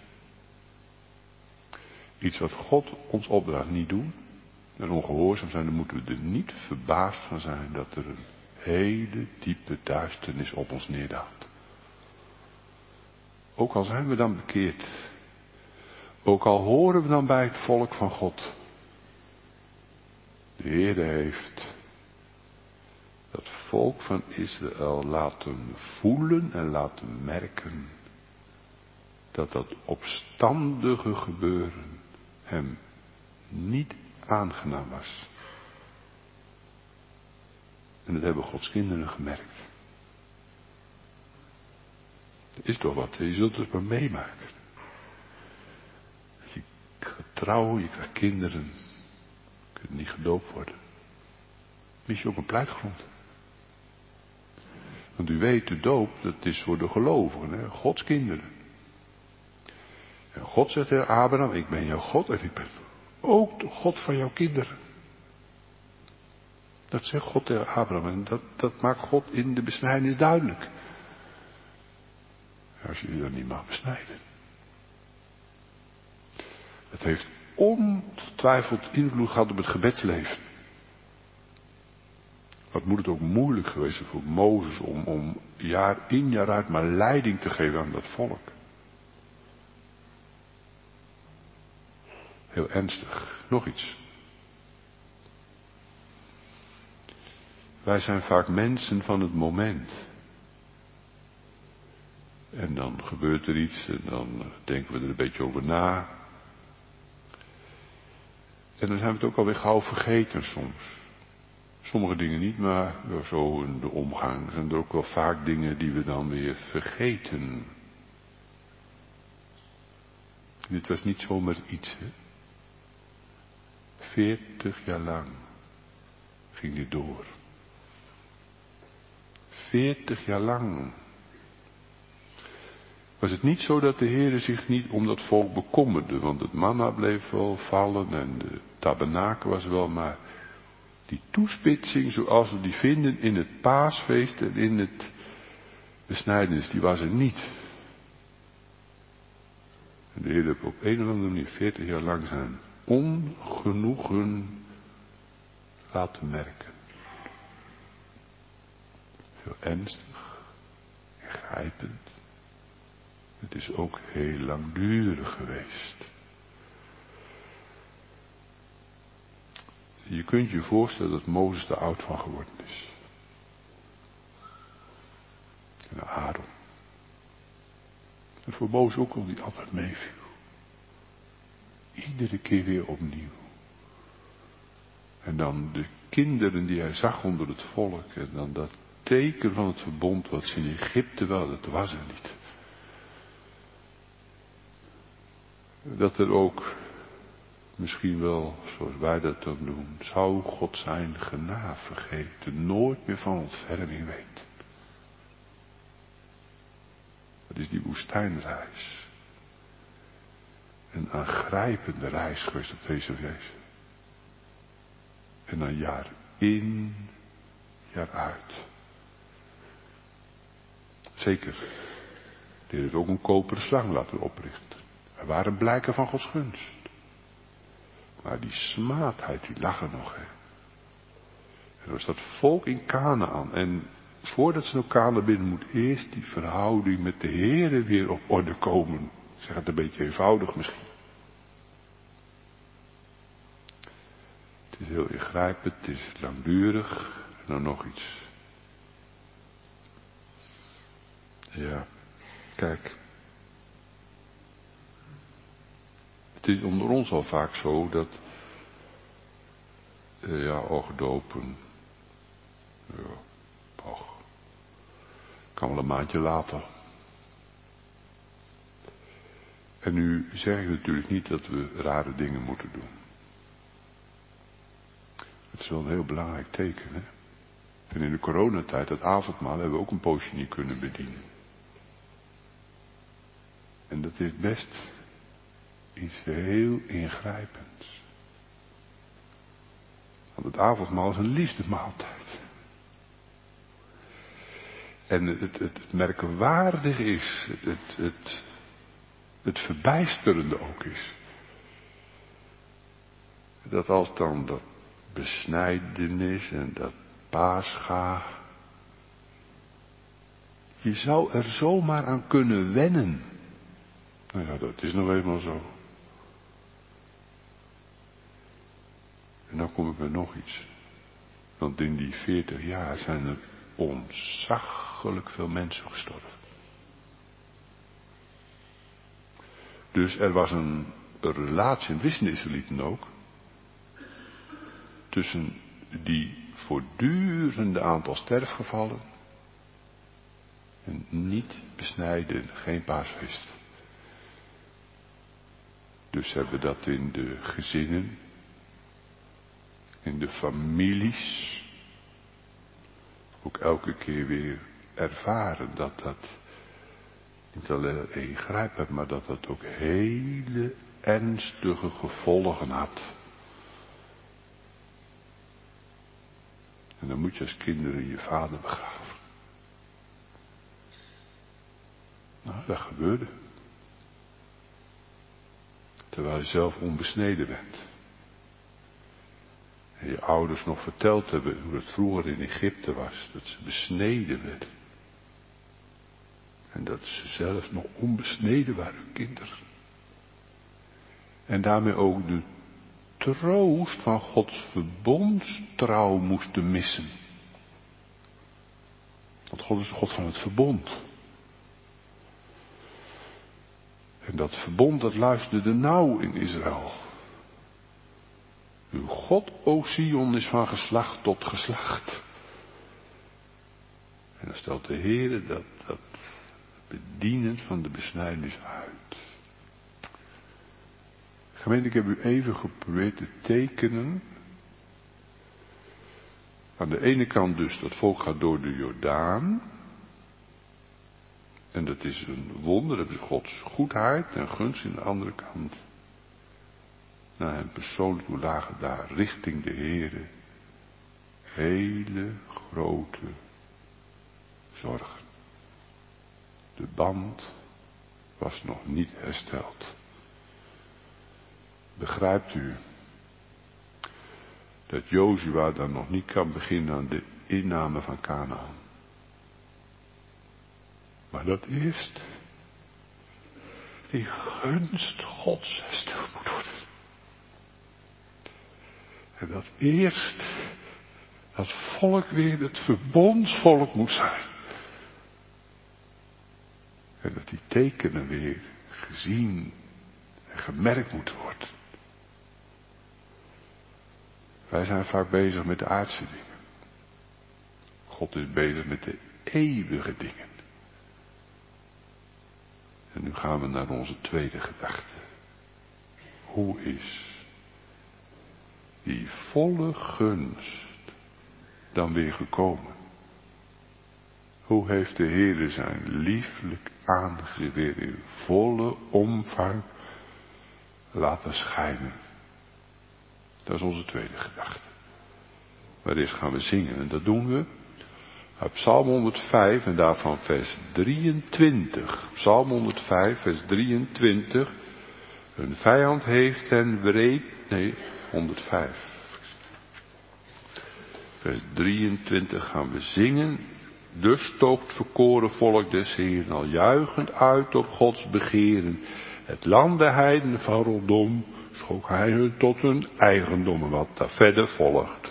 iets wat God ons opdraagt niet doen, en ongehoorzaam zijn, dan moeten we er niet verbaasd van zijn dat er een hele diepe duisternis op ons neerdaalt. Ook al zijn we dan bekeerd, ook al horen we dan bij het volk van God. De Heer heeft dat volk van Israël laten voelen en laten merken dat dat opstandige gebeuren hem niet aangenaam was. En dat hebben Gods kinderen gemerkt. Dat is toch wat, je zult het maar meemaken. Je gaat trouwen, je krijgt kinderen, je kunt niet gedoopt worden. Mis je ook een pluitgrond. Want u weet, de doop, dat is voor de gelovigen, hè? Gods kinderen. En God zegt tegen Abraham, ik ben jouw God en ik ben ook de God van jouw kinderen. Dat zegt God tegen Abraham en dat, dat maakt God in de besnijdenis duidelijk. Als je je dan niet mag besnijden. Het heeft ongetwijfeld invloed gehad op het gebedsleven. Wat moet het ook moeilijk geweest zijn voor Mozes om, om jaar in jaar uit maar leiding te geven aan dat volk. Heel ernstig. Nog iets. Wij zijn vaak mensen van het moment. En dan gebeurt er iets en dan denken we er een beetje over na. En dan zijn we het ook alweer gauw vergeten soms. Sommige dingen niet, maar zo in de omgang zijn er ook wel vaak dingen die we dan weer vergeten. Dit was niet zomaar iets, hè. Veertig jaar lang ging dit door. Veertig jaar lang. Was het niet zo dat de Heer zich niet om dat volk bekommerde, want het manna bleef wel vallen en de tabernakel was wel, maar die toespitsing zoals we die vinden in het paasfeest en in het besnijdenis, die was er niet. En de Heer heeft op een of andere manier veertig jaar lang zijn ongenoegen laten merken. Heel ernstig, ingrijpend. Het is ook heel langdurig geweest. Je kunt je voorstellen dat Mozes er oud van geworden is. En Aaron. En voor Mozes ook al die altijd meeviel. Iedere keer weer opnieuw. En dan de kinderen die hij zag onder het volk. En dan dat teken van het verbond wat ze in Egypte wel, dat was er niet. Dat er ook, misschien wel zoals wij dat dan doen, zou God zijn genade vergeten, nooit meer van ontferming weet. Dat is die woestijnreis. Een aangrijpende reis geweest op deze wijze. En dan jaar in, jaar uit. Zeker, die heeft ook een koperen slang laten oprichten. Er waren blijken van Gods gunst. Maar die smaadheid, die lag er nog, hè. En er was dat volk in Kanaan. En voordat ze naar Kanaan binnen, moet eerst die verhouding met de Heere weer op orde komen. Ik zeg het een beetje eenvoudig misschien. Het is heel ingrijpend, het is langdurig. En dan nog iets. Ja, kijk. Het is onder ons al vaak zo dat, uh, ja, oogdopen, ja, och, kan wel een maandje later. En nu zeg ik natuurlijk niet dat we rare dingen moeten doen. Het is wel een heel belangrijk teken, hè. En in de coronatijd, dat avondmaal, hebben we ook een poosje niet kunnen bedienen. En dat is best iets heel ingrijpends. Want het avondmaal is een liefdemaaltijd. En het, het, het merkwaardige is, het, het, het, het verbijsterende ook is, dat als dan dat besnijdenis en dat Pascha, je zou er zomaar aan kunnen wennen. Nou ja, dat is nou eenmaal zo. En dan kom ik bij nog iets. Want in die veertig jaar zijn er ontzaglijk veel mensen gestorven. Dus er was een, een relatie, en wisten de Israëlieten ook, tussen die voortdurende aantal sterfgevallen en niet besnijden, geen paasfeest. Dus hebben we dat in de gezinnen, in de families, ook elke keer weer ervaren dat dat niet alleen ingrijpend, maar dat dat ook hele ernstige gevolgen had. En dan moet je als kinderen je vader begraven. Nou, dat gebeurde. terwijl je zelf onbesneden bent. En je ouders nog verteld hebben hoe het vroeger in Egypte was, dat ze besneden werden. En dat ze zelf nog onbesneden waren, kinderen. En daarmee ook de troost van Gods verbondstrouw moesten missen. Want God is de God van het verbond. En dat verbond, dat luisterde nauw in Israël. Uw God, o Sion, is van geslacht tot geslacht. En dan stelt de Heer dat, dat bedienen van de besnijdenis uit. Gemeente, ik heb u even geprobeerd te tekenen. Aan de ene kant dus, dat volk gaat door de Jordaan. En dat is een wonder, dat is Gods goedheid en gunst. In de andere kant, naar hem persoonlijk toe lagen daar richting de Heere hele grote zorgen. De band was nog niet hersteld. Begrijpt u dat Jozua dan nog niet kan beginnen aan de inname van Kanaan? Maar dat eerst die gunst Gods hersteld moet worden. En dat eerst dat volk weer het verbondsvolk moet zijn. En dat die tekenen weer gezien en gemerkt moeten worden. Wij zijn vaak bezig met de aardse dingen. God is bezig met de eeuwige dingen. En nu gaan we naar onze tweede gedachte. Hoe is die volle gunst dan weer gekomen? Hoe heeft de Heere zijn lieflijk aangezicht weer in volle omvang laten schijnen? Dat is onze tweede gedachte. Maar eerst gaan we zingen en dat doen we uit Psalm honderdvijf en daarvan vers drieëntwintig. Psalm honderdvijf vers drieëntwintig. Hun vijand heeft hen breed, nee, honderdvijf. Vers drieëntwintig gaan we zingen. Dus toogt verkoren volk des Heeren al juichend uit op Gods begeren. Het land der heiden van rondom schonk hij hun tot hun eigendommen, wat daar verder volgt.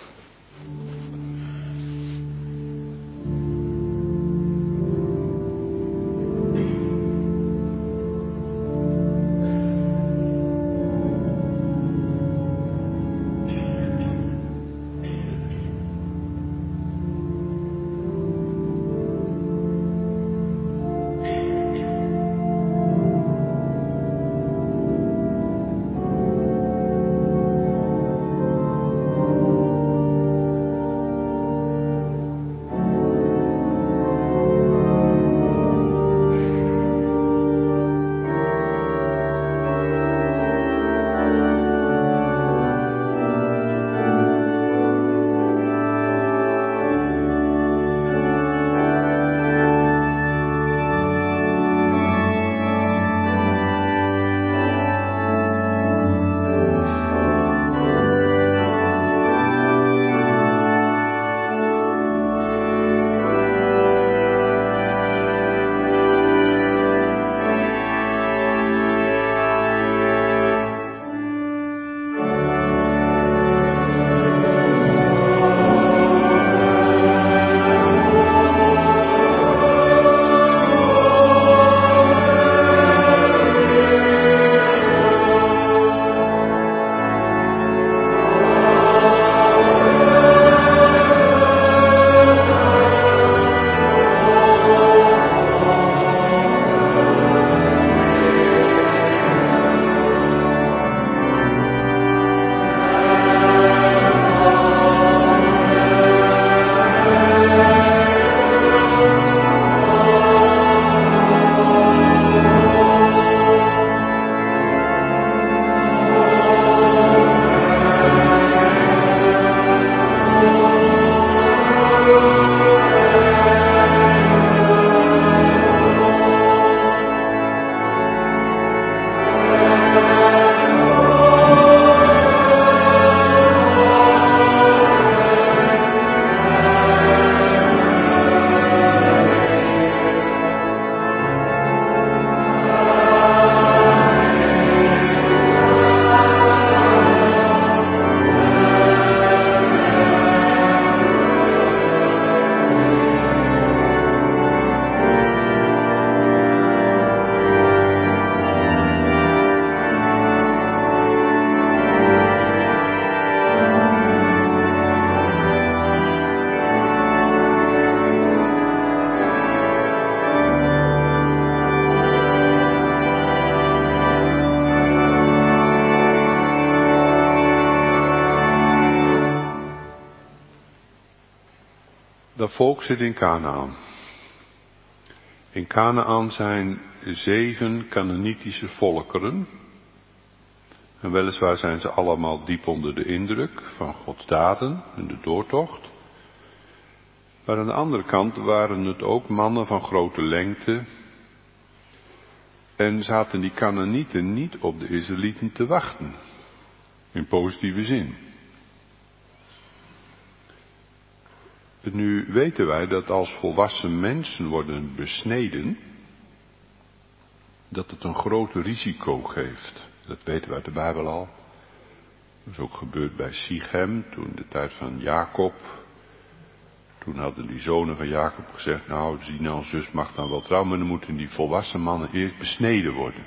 Dat volk zit in Kanaan. In Kanaan zijn zeven Kanaanitische volkeren. En weliswaar zijn ze allemaal diep onder de indruk van Gods daden en de doortocht. Maar aan de andere kant waren het ook mannen van grote lengte. En zaten die Kanaanieten niet op de Israëlieten te wachten. In positieve zin. Nu weten wij dat als volwassen mensen worden besneden, dat het een groot risico geeft. Dat weten we uit de Bijbel al. Dat is ook gebeurd bij Sichem, toen de tijd van Jacob. Toen hadden die zonen van Jacob gezegd, nou, Zina als zus mag dan wel trouwen, maar dan moeten die volwassen mannen eerst besneden worden.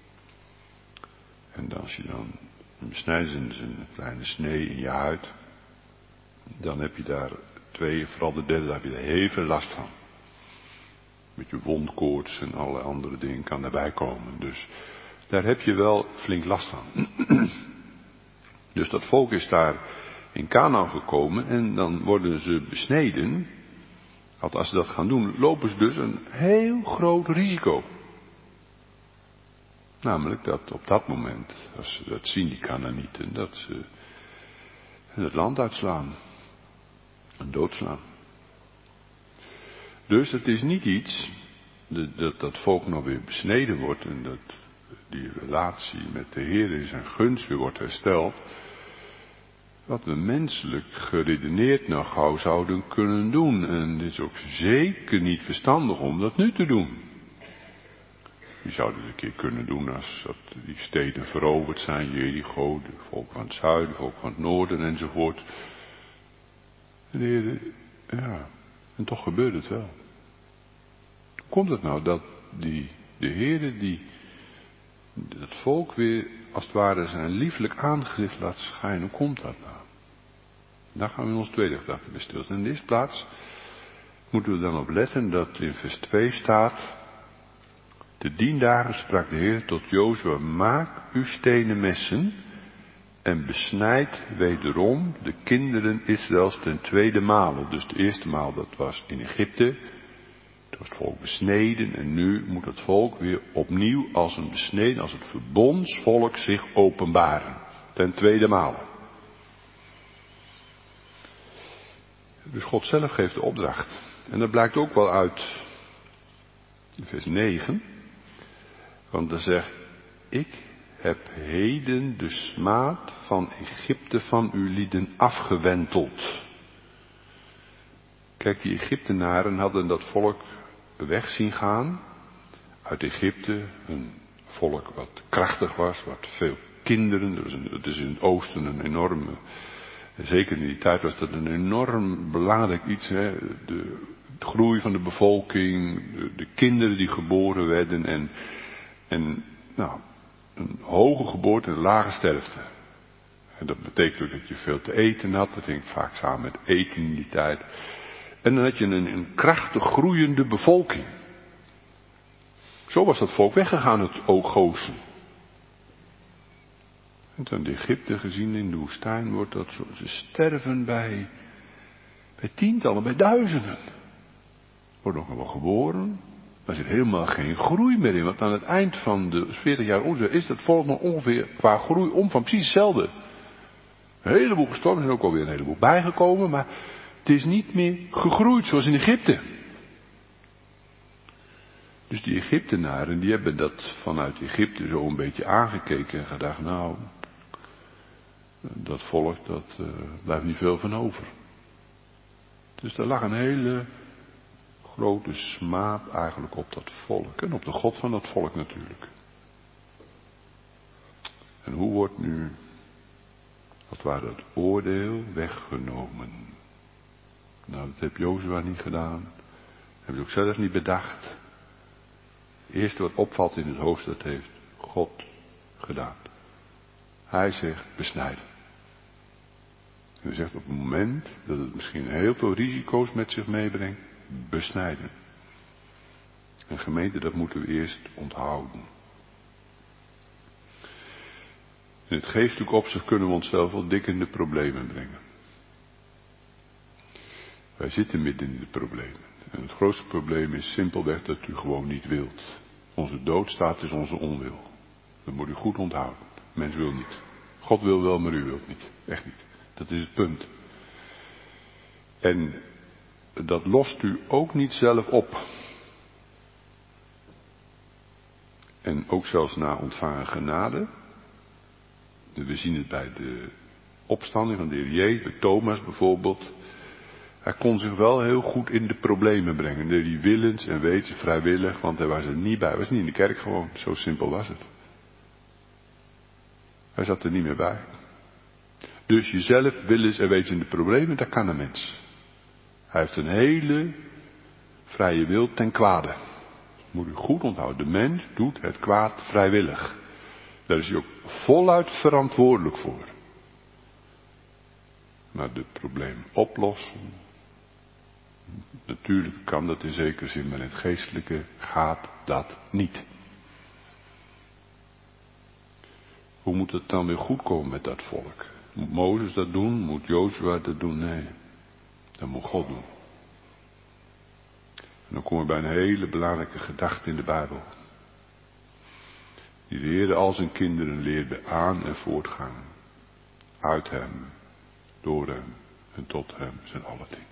En als je dan besnijden ze een kleine snee in je huid, dan heb je daar twee, vooral de derde, daar heb je er heel veel last van. Met je wondkoorts en alle andere dingen kan daarbij komen. Dus daar heb je wel flink last van. Dus dat volk is daar in Kanaan gekomen en dan worden ze besneden. Want als ze dat gaan doen, lopen ze dus een heel groot risico. Namelijk dat op dat moment, als ze dat zien, die Kanaanieten, dat ze het land uitslaan. En doodslaan. Dus het is niet iets dat dat volk nog weer besneden wordt en dat die relatie met de Heer in zijn gunst weer wordt hersteld. Wat we menselijk geredeneerd nog gauw zouden kunnen doen. En het is ook zeker niet verstandig om dat nu te doen. Je zou het een keer kunnen doen als dat die steden veroverd zijn, Jericho, de volk van het zuiden, volk van het noorden enzovoort. En, de Heer, ja, en toch gebeurt het wel. Hoe komt het nou dat die, de Heer die het volk weer als het ware zijn lieflijk aangezicht laat schijnen? Hoe komt dat nou? Daar gaan we in ons tweede gedachte bij stilstaan. In de eerste plaats moeten we dan op letten dat in vers twee staat: te dien dagen sprak de Heer tot Jozua, maak u stenen messen en besnijd wederom de kinderen Israëls ten tweede male. Dus de eerste maal dat was in Egypte. Toen was het volk besneden en nu moet het volk weer opnieuw als een besneden, als het verbondsvolk zich openbaren. Ten tweede male. Dus God zelf geeft de opdracht. En dat blijkt ook wel uit vers negen. Want dan zegt, ik heb heden de smaad van Egypte van uw lieden afgewenteld. Kijk, die Egyptenaren hadden dat volk weg zien gaan uit Egypte. Een volk wat krachtig was, wat veel kinderen. Dus het is in het oosten een enorme, zeker in die tijd was dat een enorm belangrijk iets. Hè? De, de groei van de bevolking, de, de kinderen die geboren werden en, en nou, een hoge geboorte en een lage sterfte. En dat betekent ook dat je veel te eten had. Dat hing vaak samen met eten in die tijd. En dan had je een, een krachtig groeiende bevolking. Zo was dat volk weggegaan, het Gozen. En toen de Egypte gezien in de woestijn wordt dat zo. Ze sterven bij, bij tientallen, bij duizenden. Worden nog wel geboren. Maar er zit helemaal geen groei meer in. Want aan het eind van de veertig jaar oorlog is dat volk nog ongeveer qua groei omvang precies hetzelfde. Een heleboel gestorven, er zijn ook alweer een heleboel bijgekomen. Maar het is niet meer gegroeid zoals in Egypte. Dus die Egyptenaren, die hebben dat vanuit Egypte zo een beetje aangekeken en gedacht, nou, dat volk, dat uh, blijft niet veel van over. Dus daar lag een hele grote smaad eigenlijk op dat volk. En op de God van dat volk natuurlijk. En hoe wordt nu, wat ware het oordeel, weggenomen? Nou, dat heeft Jozua niet gedaan. Dat heeft hij ook zelf niet bedacht. Het eerste wat opvalt in het hoofdstuk, dat heeft God gedaan. Hij zegt besnijden. En hij zegt op het moment dat het misschien heel veel risico's met zich meebrengt, besnijden. En gemeente, dat moeten we eerst onthouden. In het geestelijk opzicht kunnen we onszelf wel dik in de problemen brengen. Wij zitten midden in de problemen. En het grootste probleem is simpelweg dat u gewoon niet wilt. Onze doodstaat is onze onwil. Dat moet u goed onthouden. Mens wil niet. God wil wel, maar u wilt niet. Echt niet. Dat is het punt. En dat lost u ook niet zelf op. En ook zelfs na ontvangen genade. We zien het bij de opstanding van de Heer Jezus, bij Thomas bijvoorbeeld. Hij kon zich wel heel goed in de problemen brengen. Deed hij willens en wetens vrijwillig, want hij was er niet bij. Hij was niet in de kerk gewoon. Zo simpel was het. Hij zat er niet meer bij. Dus jezelf willens en wetens in de problemen, dat kan een mens. Hij heeft een hele vrije wil ten kwade. Moet u goed onthouden. De mens doet het kwaad vrijwillig. Daar is hij ook voluit verantwoordelijk voor. Maar de probleem oplossen. Natuurlijk kan dat in zekere zin, maar in het geestelijke gaat dat niet. Hoe moet het dan weer goed komen met dat volk? Moet Mozes dat doen? Moet Jozua dat doen? Nee, dat moet God doen. En dan komen we bij een hele belangrijke gedachte in de Bijbel. Die de Heer al zijn kinderen leerde aan en voortgaan. Uit hem, door hem en tot hem zijn alle dingen.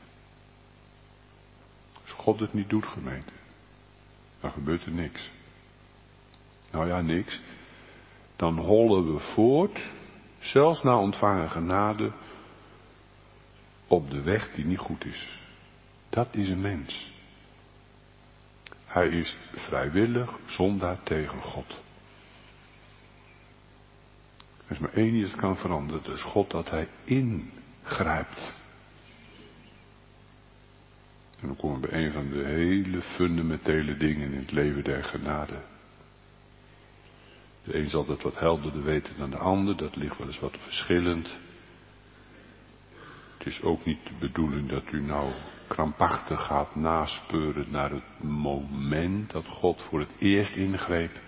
Als God het niet doet, gemeente, dan gebeurt er niks. Nou ja, niks. Dan hollen we voort, zelfs na ontvangen genade, op de weg die niet goed is. Dat is een mens. Hij is vrijwillig zondaar tegen God. Er is maar één die het kan veranderen. Dat is God, dat hij ingrijpt. En dan komen we bij een van de hele fundamentele dingen in het leven der genade. De een zal dat wat helderder weten dan de ander. Dat ligt wel eens wat verschillend. Het is ook niet de bedoeling dat u nou krampachtig gaat naspeuren naar het moment dat God voor het eerst ingreep.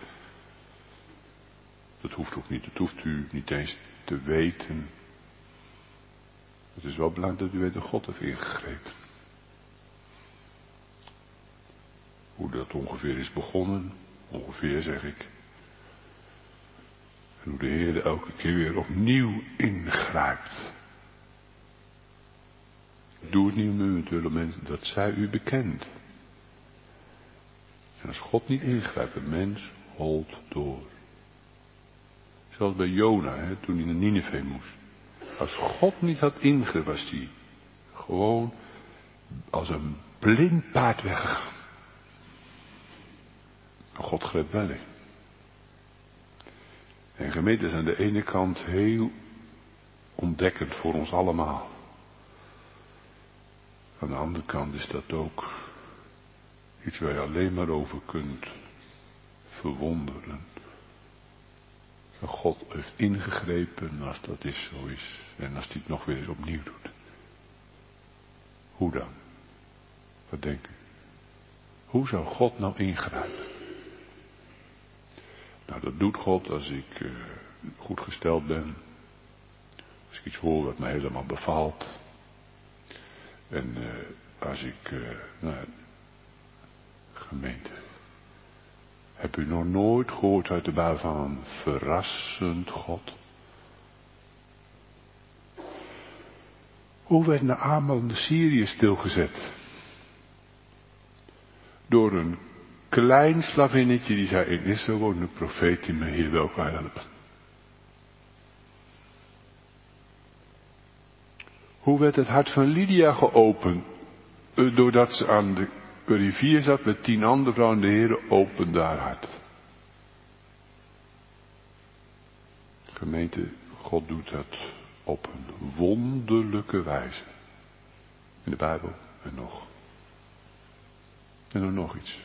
Dat hoeft ook niet. Dat hoeft u niet eens te weten. Het is wel belangrijk dat u weet dat God heeft ingegrepen. Hoe dat ongeveer is begonnen. Ongeveer zeg ik. En hoe de Heer elke keer weer opnieuw ingrijpt. Doe het niet om u te willen mensen, dat zij u bekend. En als God niet ingrijpt, een mens holt door. Zoals bij Jona, hè, toen hij naar Nineve moest. Als God niet had ingegrepen, was hij gewoon als een blind paard weggegaan. Maar God greep wel in. En gemeente is aan de ene kant heel ontdekkend voor ons allemaal. Aan de andere kant is dat ook iets waar je alleen maar over kunt verwonderen. En God heeft ingegrepen als dat is zo is. En als hij het nog weer eens opnieuw doet. Hoe dan? Wat denk u? Hoe zou God nou ingrijpen? Nou, dat doet God als ik uh, goed gesteld ben. Als ik iets hoor wat mij helemaal bevalt. En uh, als ik, uh, nou, gemeente. Heb u nog nooit gehoord uit de Bijbel van een verrassend God? Hoe werd Naaman de Syrië stilgezet? Door een klein slavinnetje die zei, in Israël woont een profeet die me hier wel kan helpen. Hoe werd het hart van Lydia geopend? Doordat ze aan de rivier zat met tien andere vrouwen, de Heer opende haar hart. Gemeente, God doet dat op een wonderlijke wijze. In de Bijbel en nog. En dan nog iets.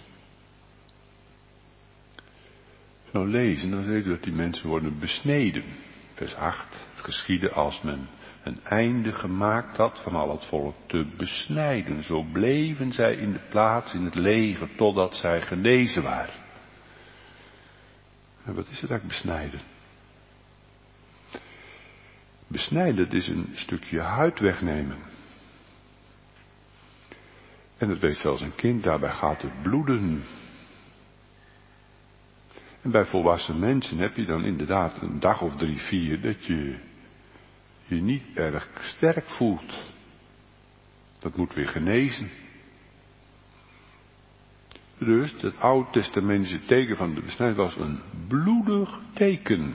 Nou lezen, dan lezen we dat die mensen worden besneden. Vers acht, het geschiedde als men een einde gemaakt had van al het volk te besnijden. Zo bleven zij in de plaats in het leger totdat zij genezen waren. En wat is het eigenlijk besnijden? Besnijden is een stukje huid wegnemen. En dat weet zelfs een kind, daarbij gaat het bloeden. En bij volwassen mensen heb je dan inderdaad een dag of drie, vier dat je je niet erg sterk voelt. Dat moet weer genezen. Dus het Oud-testamentische teken van de besnijding was een bloedig teken.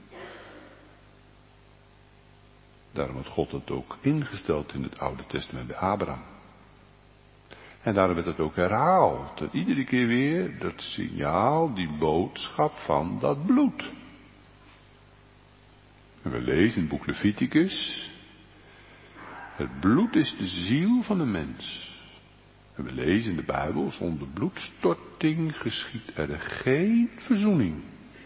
Daarom had God het ook ingesteld in het Oude Testament bij Abraham. En daarom werd het ook herhaald. Dat iedere keer weer dat signaal, die boodschap van dat bloed. En we lezen in het boek Leviticus. Het bloed is de ziel van de mens. En we lezen in de Bijbel, zonder bloedstorting geschiet er geen verzoening.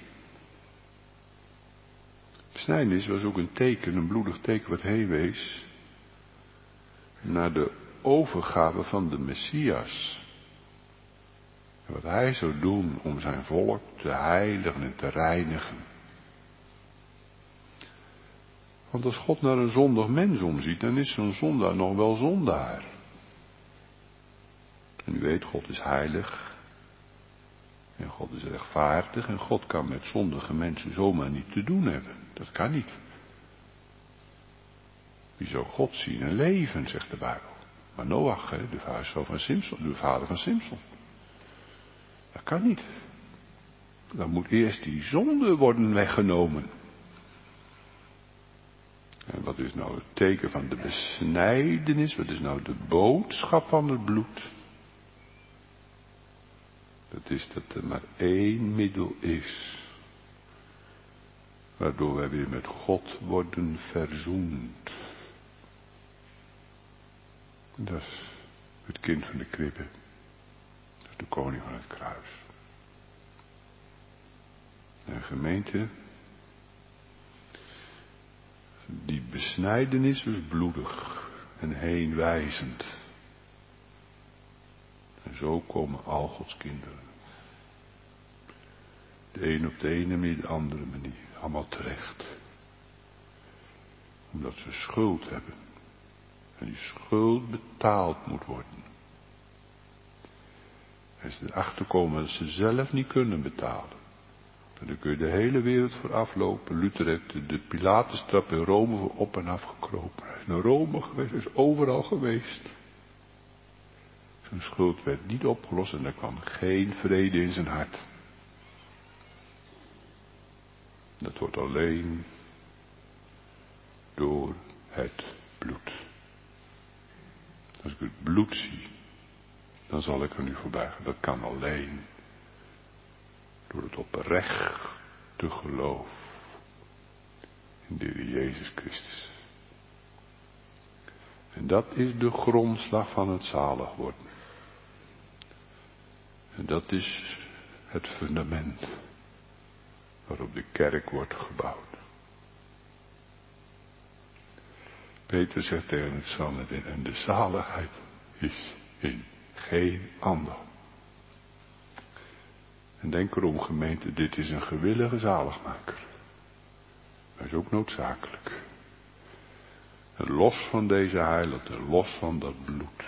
Besnijdenis was ook een teken, een bloedig teken wat heen wees naar de overgave van de Messias. En wat hij zou doen om zijn volk te heiligen en te reinigen. Want als God naar een zondig mens omziet, dan is zo'n zondaar nog wel zondaar. En u weet, God is heilig. En God is rechtvaardig. En God kan met zondige mensen zomaar niet te doen hebben. Dat kan niet. Wie zou God zien en leven, zegt de Bijbel. Maar Noach, de vader van Simson, de vader van Simson. Dat kan niet. Dan moet eerst die zonde worden weggenomen. En wat is nou het teken van de besnijdenis? Wat is nou de boodschap van het bloed? Dat is dat er maar één middel is. Waardoor wij weer met God worden verzoend. Dat is het kind van de kribbe. Dat is de koning van het kruis. En gemeente, die besnijdenis was bloedig en heenwijzend. En zo komen al Gods kinderen. De een op de ene manier, de andere manier. Allemaal terecht. Omdat ze schuld hebben. En die schuld betaald moet worden. En ze erachter komen dat ze zelf niet kunnen betalen. En dan kun je de hele wereld voor aflopen. Luther heeft de, de Pilatenstrap in Rome voor op en af gekropen. Hij is naar Rome geweest, hij is overal geweest. Zijn schuld werd niet opgelost en er kwam geen vrede in zijn hart. Dat wordt alleen door het bloed. Als ik het bloed zie, dan zal ik er nu voorbij gaan. Dat kan alleen door het oprechte geloof in de Heer Jezus Christus. En dat is de grondslag van het zalig worden. En dat is het fundament waarop de kerk wordt gebouwd. Peter zegt tegen het Sanhedrin, en de zaligheid is in geen ander. En denk erom, gemeente, dit is een gewillige zaligmaker. Maar is ook noodzakelijk. En los van deze heiland en los van dat bloed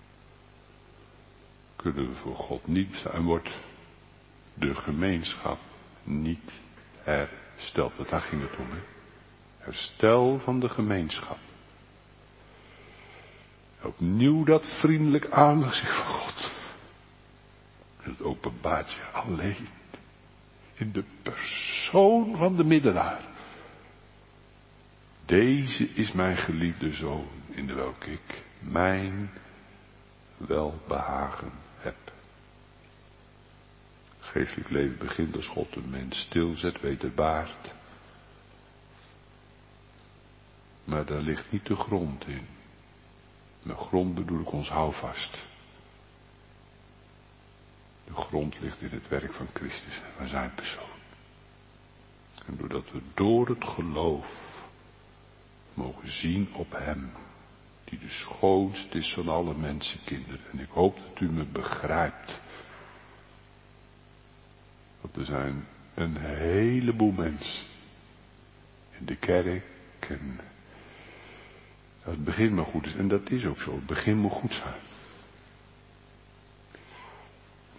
kunnen we voor God niet bestaan. En wordt de gemeenschap niet hersteld. Want daar ging het om. Hè? Herstel van de gemeenschap. Opnieuw dat vriendelijk aangezicht van God. Het openbaart zich alleen in de persoon van de middelaar. Deze is mijn geliefde zoon, in de welke ik mijn welbehagen heb. Geestelijk leven begint als God een mens stilzet, wederbaart. Maar daar ligt niet de grond in. Met grond bedoel ik ons houvast. De grond ligt in het werk van Christus en van zijn persoon. En doordat we door het geloof mogen zien op hem, die de schoonst is van alle mensenkinderen. En ik hoop dat u me begrijpt. Want er zijn een heleboel mensen in de kerk en dat het begin maar goed is. En dat is ook zo, het begin moet goed zijn.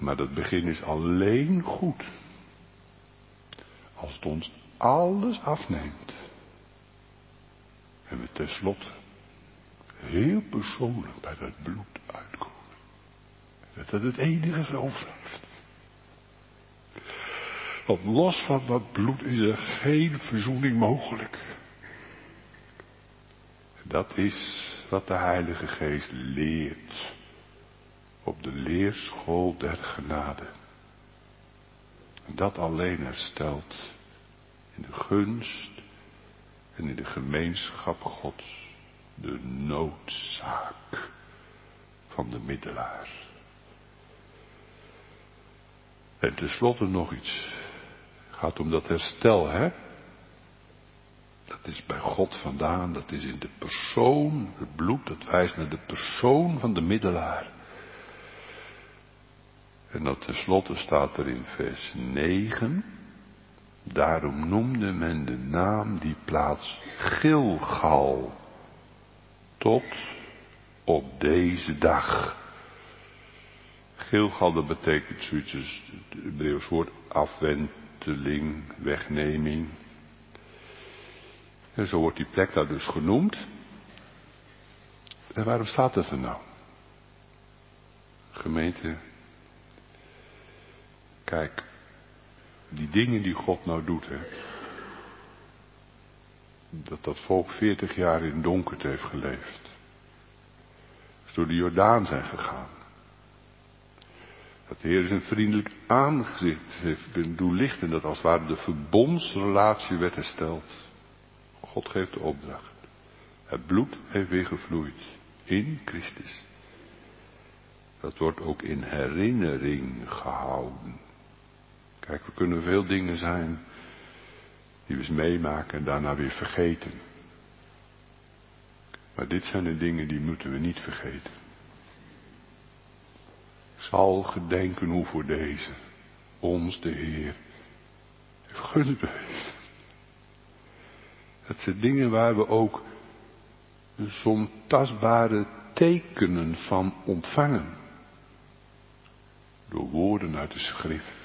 Maar dat begin is alleen goed als het ons alles afneemt. En we tenslotte heel persoonlijk bij dat bloed uitkomen. Dat dat het enige is overblijft. Want los van dat bloed is er geen verzoening mogelijk. Dat is wat de Heilige Geest leert op de leerschool der genade. En dat alleen herstelt in de gunst en in de gemeenschap Gods de noodzaak van de middelaar. En tenslotte nog iets. Het gaat om dat herstel, hè? Dat is bij God vandaan, dat is in de persoon, het bloed, dat wijst naar de persoon van de middelaar. En dat tenslotte staat er in vers negen, daarom noemde men de naam die plaats Gilgal, tot op deze dag. Gilgal, dat betekent zoiets als het Hebreeuws woord afwenteling, wegneming. En zo wordt die plek daar dus genoemd. En waarom staat dat er nou? Gemeente, kijk, die dingen die God nou doet, hè, dat dat volk veertig jaar in donkerte heeft geleefd. Dus door de Jordaan zijn gegaan. Dat de Heer zijn vriendelijk aangezicht heeft doen lichten, dat als het ware de verbondsrelatie werd hersteld. God geeft de opdracht. Het bloed heeft weer gevloeid in Christus. Dat wordt ook in herinnering gehouden. Kijk, we kunnen veel dingen zijn die we eens meemaken en daarna weer vergeten. Maar dit zijn de dingen die moeten we niet vergeten. Ik zal gedenken hoe voor deze ons de Heer heeft gunst bewezen. Het zijn dingen waar we ook zo'n tastbare tekenen van ontvangen. Door woorden uit de schrift.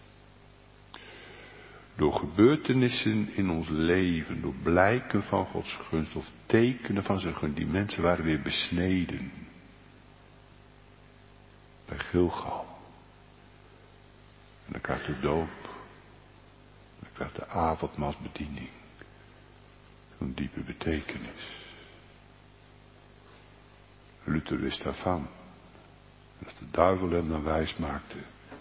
Door gebeurtenissen in ons leven. Door blijken van Gods gunst. Of tekenen van zijn gunst. Die mensen waren weer besneden. Bij Gilgal. En dan krijgt de doop. Dan krijgt de avondmaalsbediening. Een diepe betekenis. Luther wist daarvan. Dat de duivel hem dan wijs maakte.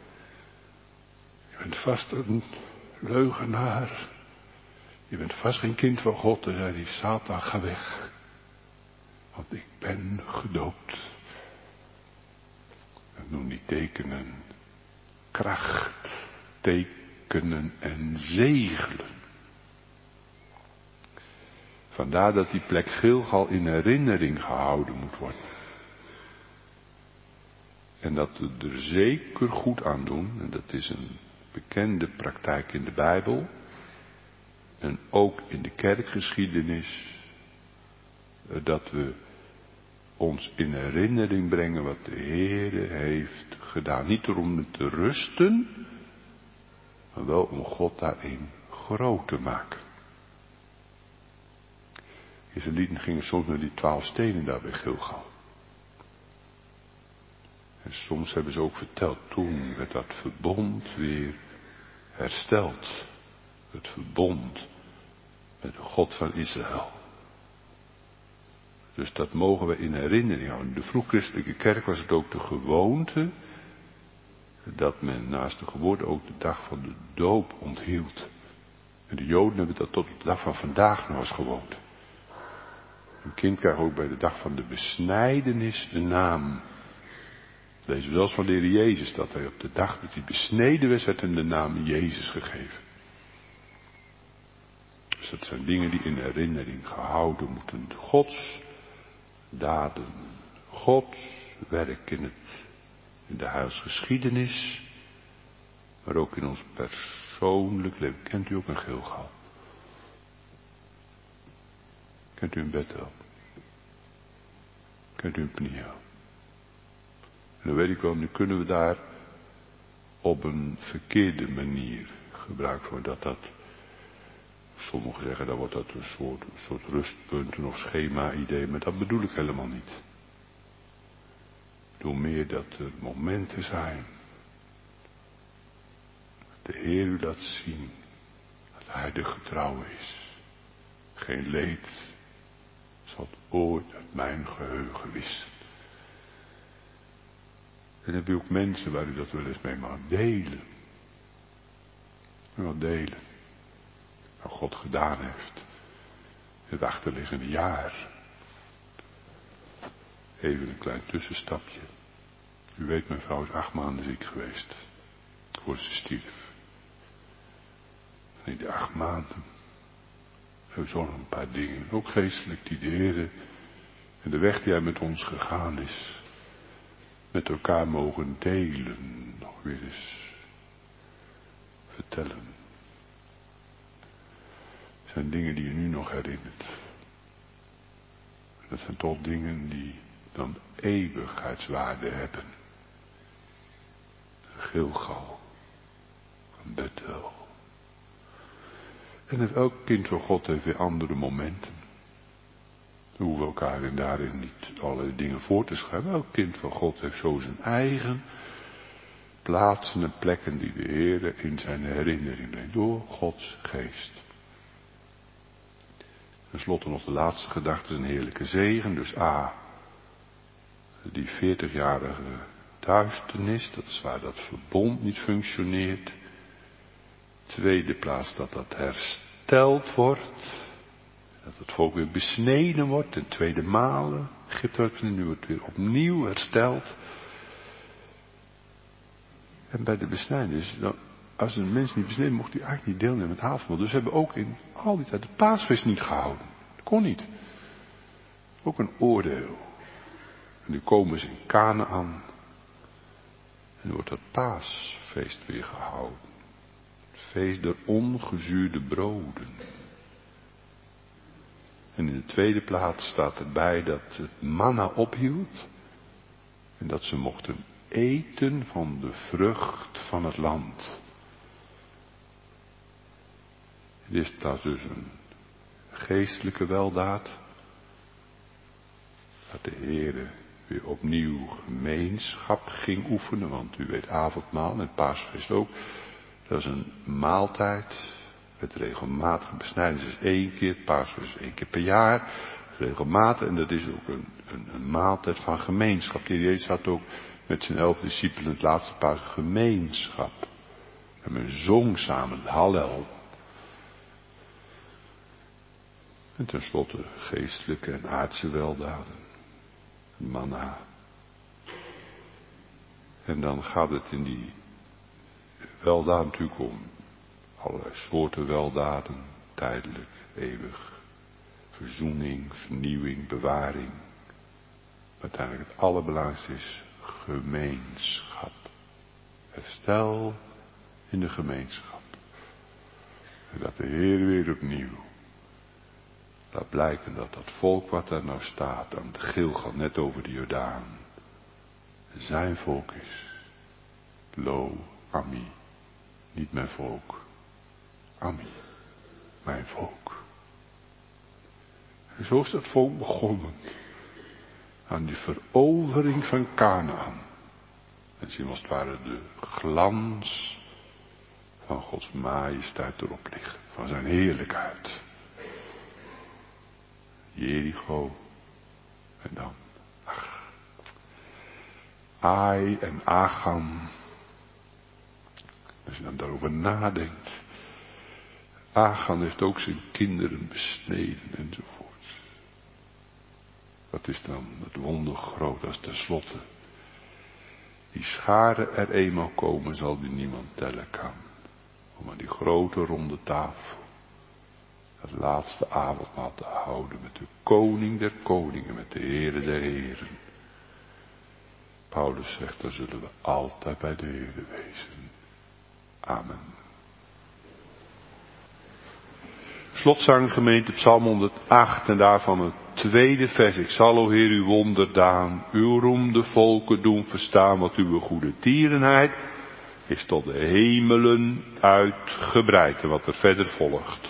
Je bent vast een leugenaar. Je bent vast geen kind van God. Dan zei hij, Satan, ga weg. Want ik ben gedoopt. En noem die tekenen kracht, tekenen en zegelen. Vandaar dat die plek Gilgal in herinnering gehouden moet worden. En dat we er zeker goed aan doen, en dat is een bekende praktijk in de Bijbel, en ook in de kerkgeschiedenis, dat we ons in herinnering brengen wat de Heere heeft gedaan. Niet om te rusten, maar wel om God daarin groot te maken. Israëlieten gingen soms naar die twaalf stenen daar bij Gilgal. En soms hebben ze ook verteld, toen werd dat verbond weer hersteld. Het verbond met de God van Israël. Dus dat mogen we in herinnering houden. In de vroeg-christelijke kerk was het ook de gewoonte dat men naast de geboorte ook de dag van de doop onthield. En de Joden hebben dat tot de dag van vandaag nog als gewoonte. Een kind krijgt ook bij de dag van de besnijdenis een naam. Deze zelfs van de Heer Jezus, dat hij op de dag dat hij besneden was, werd hem de naam Jezus gegeven. Dus dat zijn dingen die in herinnering gehouden moeten. Gods daden, Gods werk in, het, in de huisgeschiedenis, maar ook in ons persoonlijk leven. Kent u ook een Gilgal? Kent u een Bethel? Kent u een Peniel? En dan weet ik wel, nu kunnen we daar op een verkeerde manier gebruikt wordt. Dat dat, sommigen zeggen, dan wordt dat een soort, een soort rustpunten of schema-idee, maar dat bedoel ik helemaal niet. Ik bedoel meer dat er momenten zijn, dat de Heer u laat zien, dat Hij de getrouwe is. Geen leed zal ooit uit mijn geheugen wissen. En dan heb je ook mensen waar u dat wel eens mee mag delen. Wel delen. Wat God gedaan heeft. Het achterliggende jaar. Even een klein tussenstapje. U weet, mijn vrouw is acht maanden ziek geweest. Voor ze stierf. En in die acht maanden hebben we zo nog een paar dingen. Ook geestelijk die de Heer en de weg die Hij met ons gegaan is. Met elkaar mogen delen. Nog weer eens vertellen. Het zijn dingen die je nu nog herinnert. Dat zijn toch dingen die dan eeuwigheidswaarde hebben. Gilgal. Van Bethel. En elk kind van God heeft weer andere momenten. We hoeven elkaar en daarin niet allerlei dingen voor te schrijven. Elk kind van God heeft zo zijn eigen plaatsen en plekken die de Heer in zijn herinnering brengt. Door Gods geest. Ten slotte nog de laatste gedachte is een heerlijke zegen. Dus A, die veertigjarige duisternis, dat is waar dat verbond niet functioneert. Tweede plaats dat dat hersteld wordt. Dat het volk weer besneden wordt, ten tweede malen. Egypte nu wordt het weer opnieuw hersteld. En bij de besnijdenis, als een mens niet besneden, mocht hij eigenlijk niet deelnemen aan het avondmaal. Dus we hebben ook in al die tijd de paasfeest niet gehouden. Dat kon niet. Ook een oordeel. En nu komen ze in Kanaan. En nu wordt dat paasfeest weer gehouden. Het feest der ongezuurde broden. En in de tweede plaats staat erbij dat het manna ophield. En dat ze mochten eten van de vrucht van het land. In de eerste plaats dus een geestelijke weldaad. Dat de Heer weer opnieuw gemeenschap ging oefenen. Want u weet avondmaal en het paasfeest ook. Dat is een maaltijd. Het regelmatige besnijdenis is één keer, het paasfeest is één keer per jaar. Regelmatig, en dat is ook een, een, een maaltijd van gemeenschap. Jezus had ook met zijn elf discipelen het laatste paas gemeenschap. En men zong samen het Hallel. En tenslotte geestelijke en aardse weldaden. Manna. En dan gaat het in die weldaden natuurlijk om allerlei soorten weldaden, tijdelijk, eeuwig. Verzoening, vernieuwing, bewaring. Maar uiteindelijk het allerbelangrijkste is gemeenschap. Herstel in de gemeenschap. En dat de Heer weer opnieuw laat blijken dat dat volk wat daar nou staat aan de Gilgal, net over de Jordaan, zijn volk is. Lo, Ami, niet mijn volk. Ami, mijn volk. En zo is dat volk begonnen. Aan die verovering van Kanaan. En zien als het ware de glans van Gods majesteit erop liggen. Van zijn heerlijkheid. Jericho. En dan, ach. Ai en Achan. Als je dan daarover nadenkt. Achan heeft ook zijn kinderen besneden enzovoort. Wat is dan het wonder groot als tenslotte die scharen er eenmaal komen zal die niemand tellen kan. Om aan die grote ronde tafel het laatste avondmaal te houden met de koning der koningen, met de Heere der heren. Paulus zegt, dan zullen we altijd bij de Heere wezen. Amen. Slotzang gemeente Psalm honderdacht en daarvan het tweede vers. Ik zal, o Heer, uw wonderdaan, uw roem de volken doen verstaan wat uw goede tierenheid is tot de hemelen uitgebreid. En wat er verder volgt.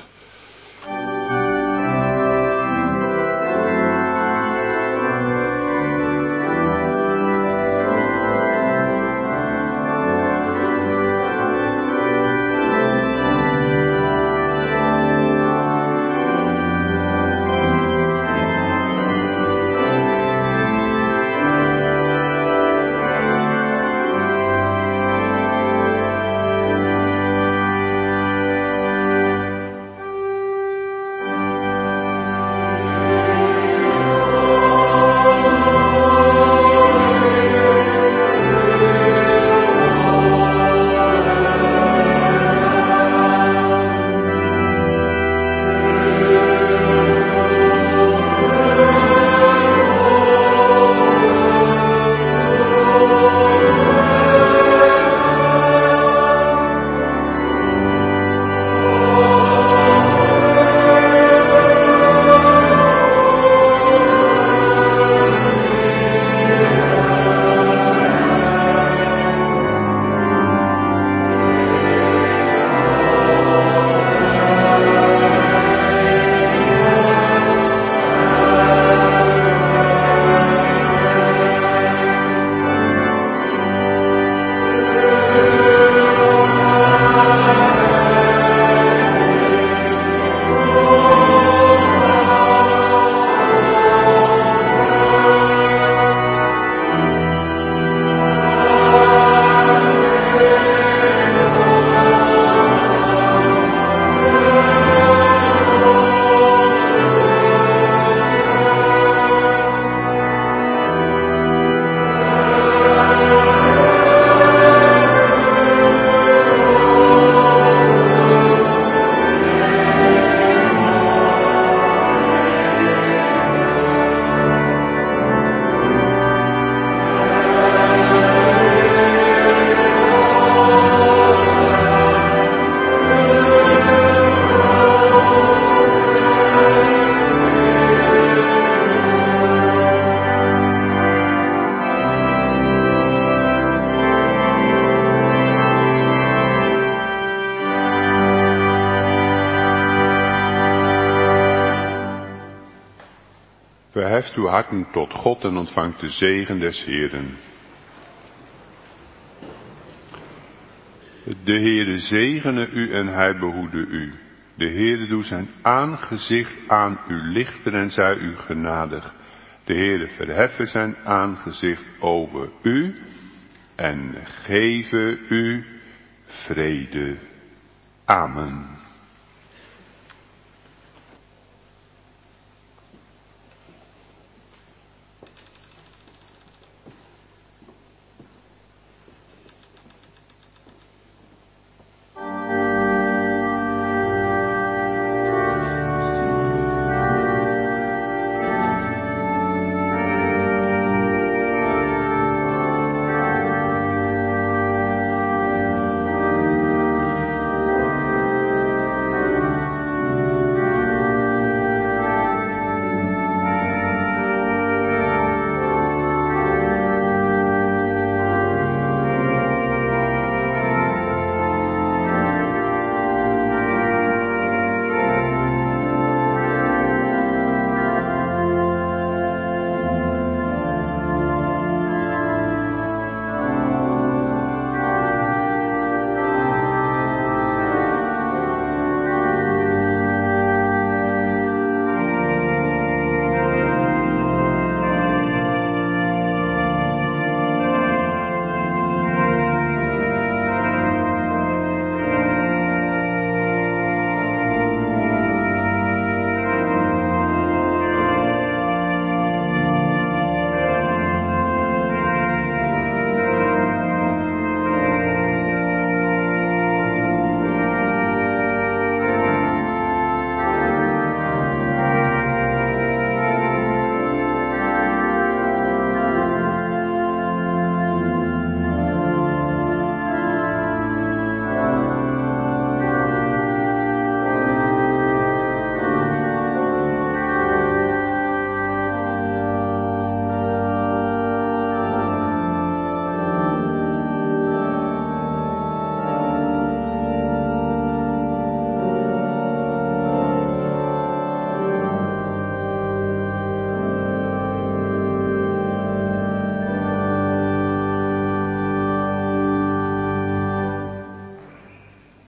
Verheft uw harten tot God en ontvangt de zegen des Heeren. De Heere zegene u en hij behoede u. De Heere doe zijn aangezicht aan u lichten en zij u genadig. De Heere verheffen zijn aangezicht over u en geven u vrede. Amen.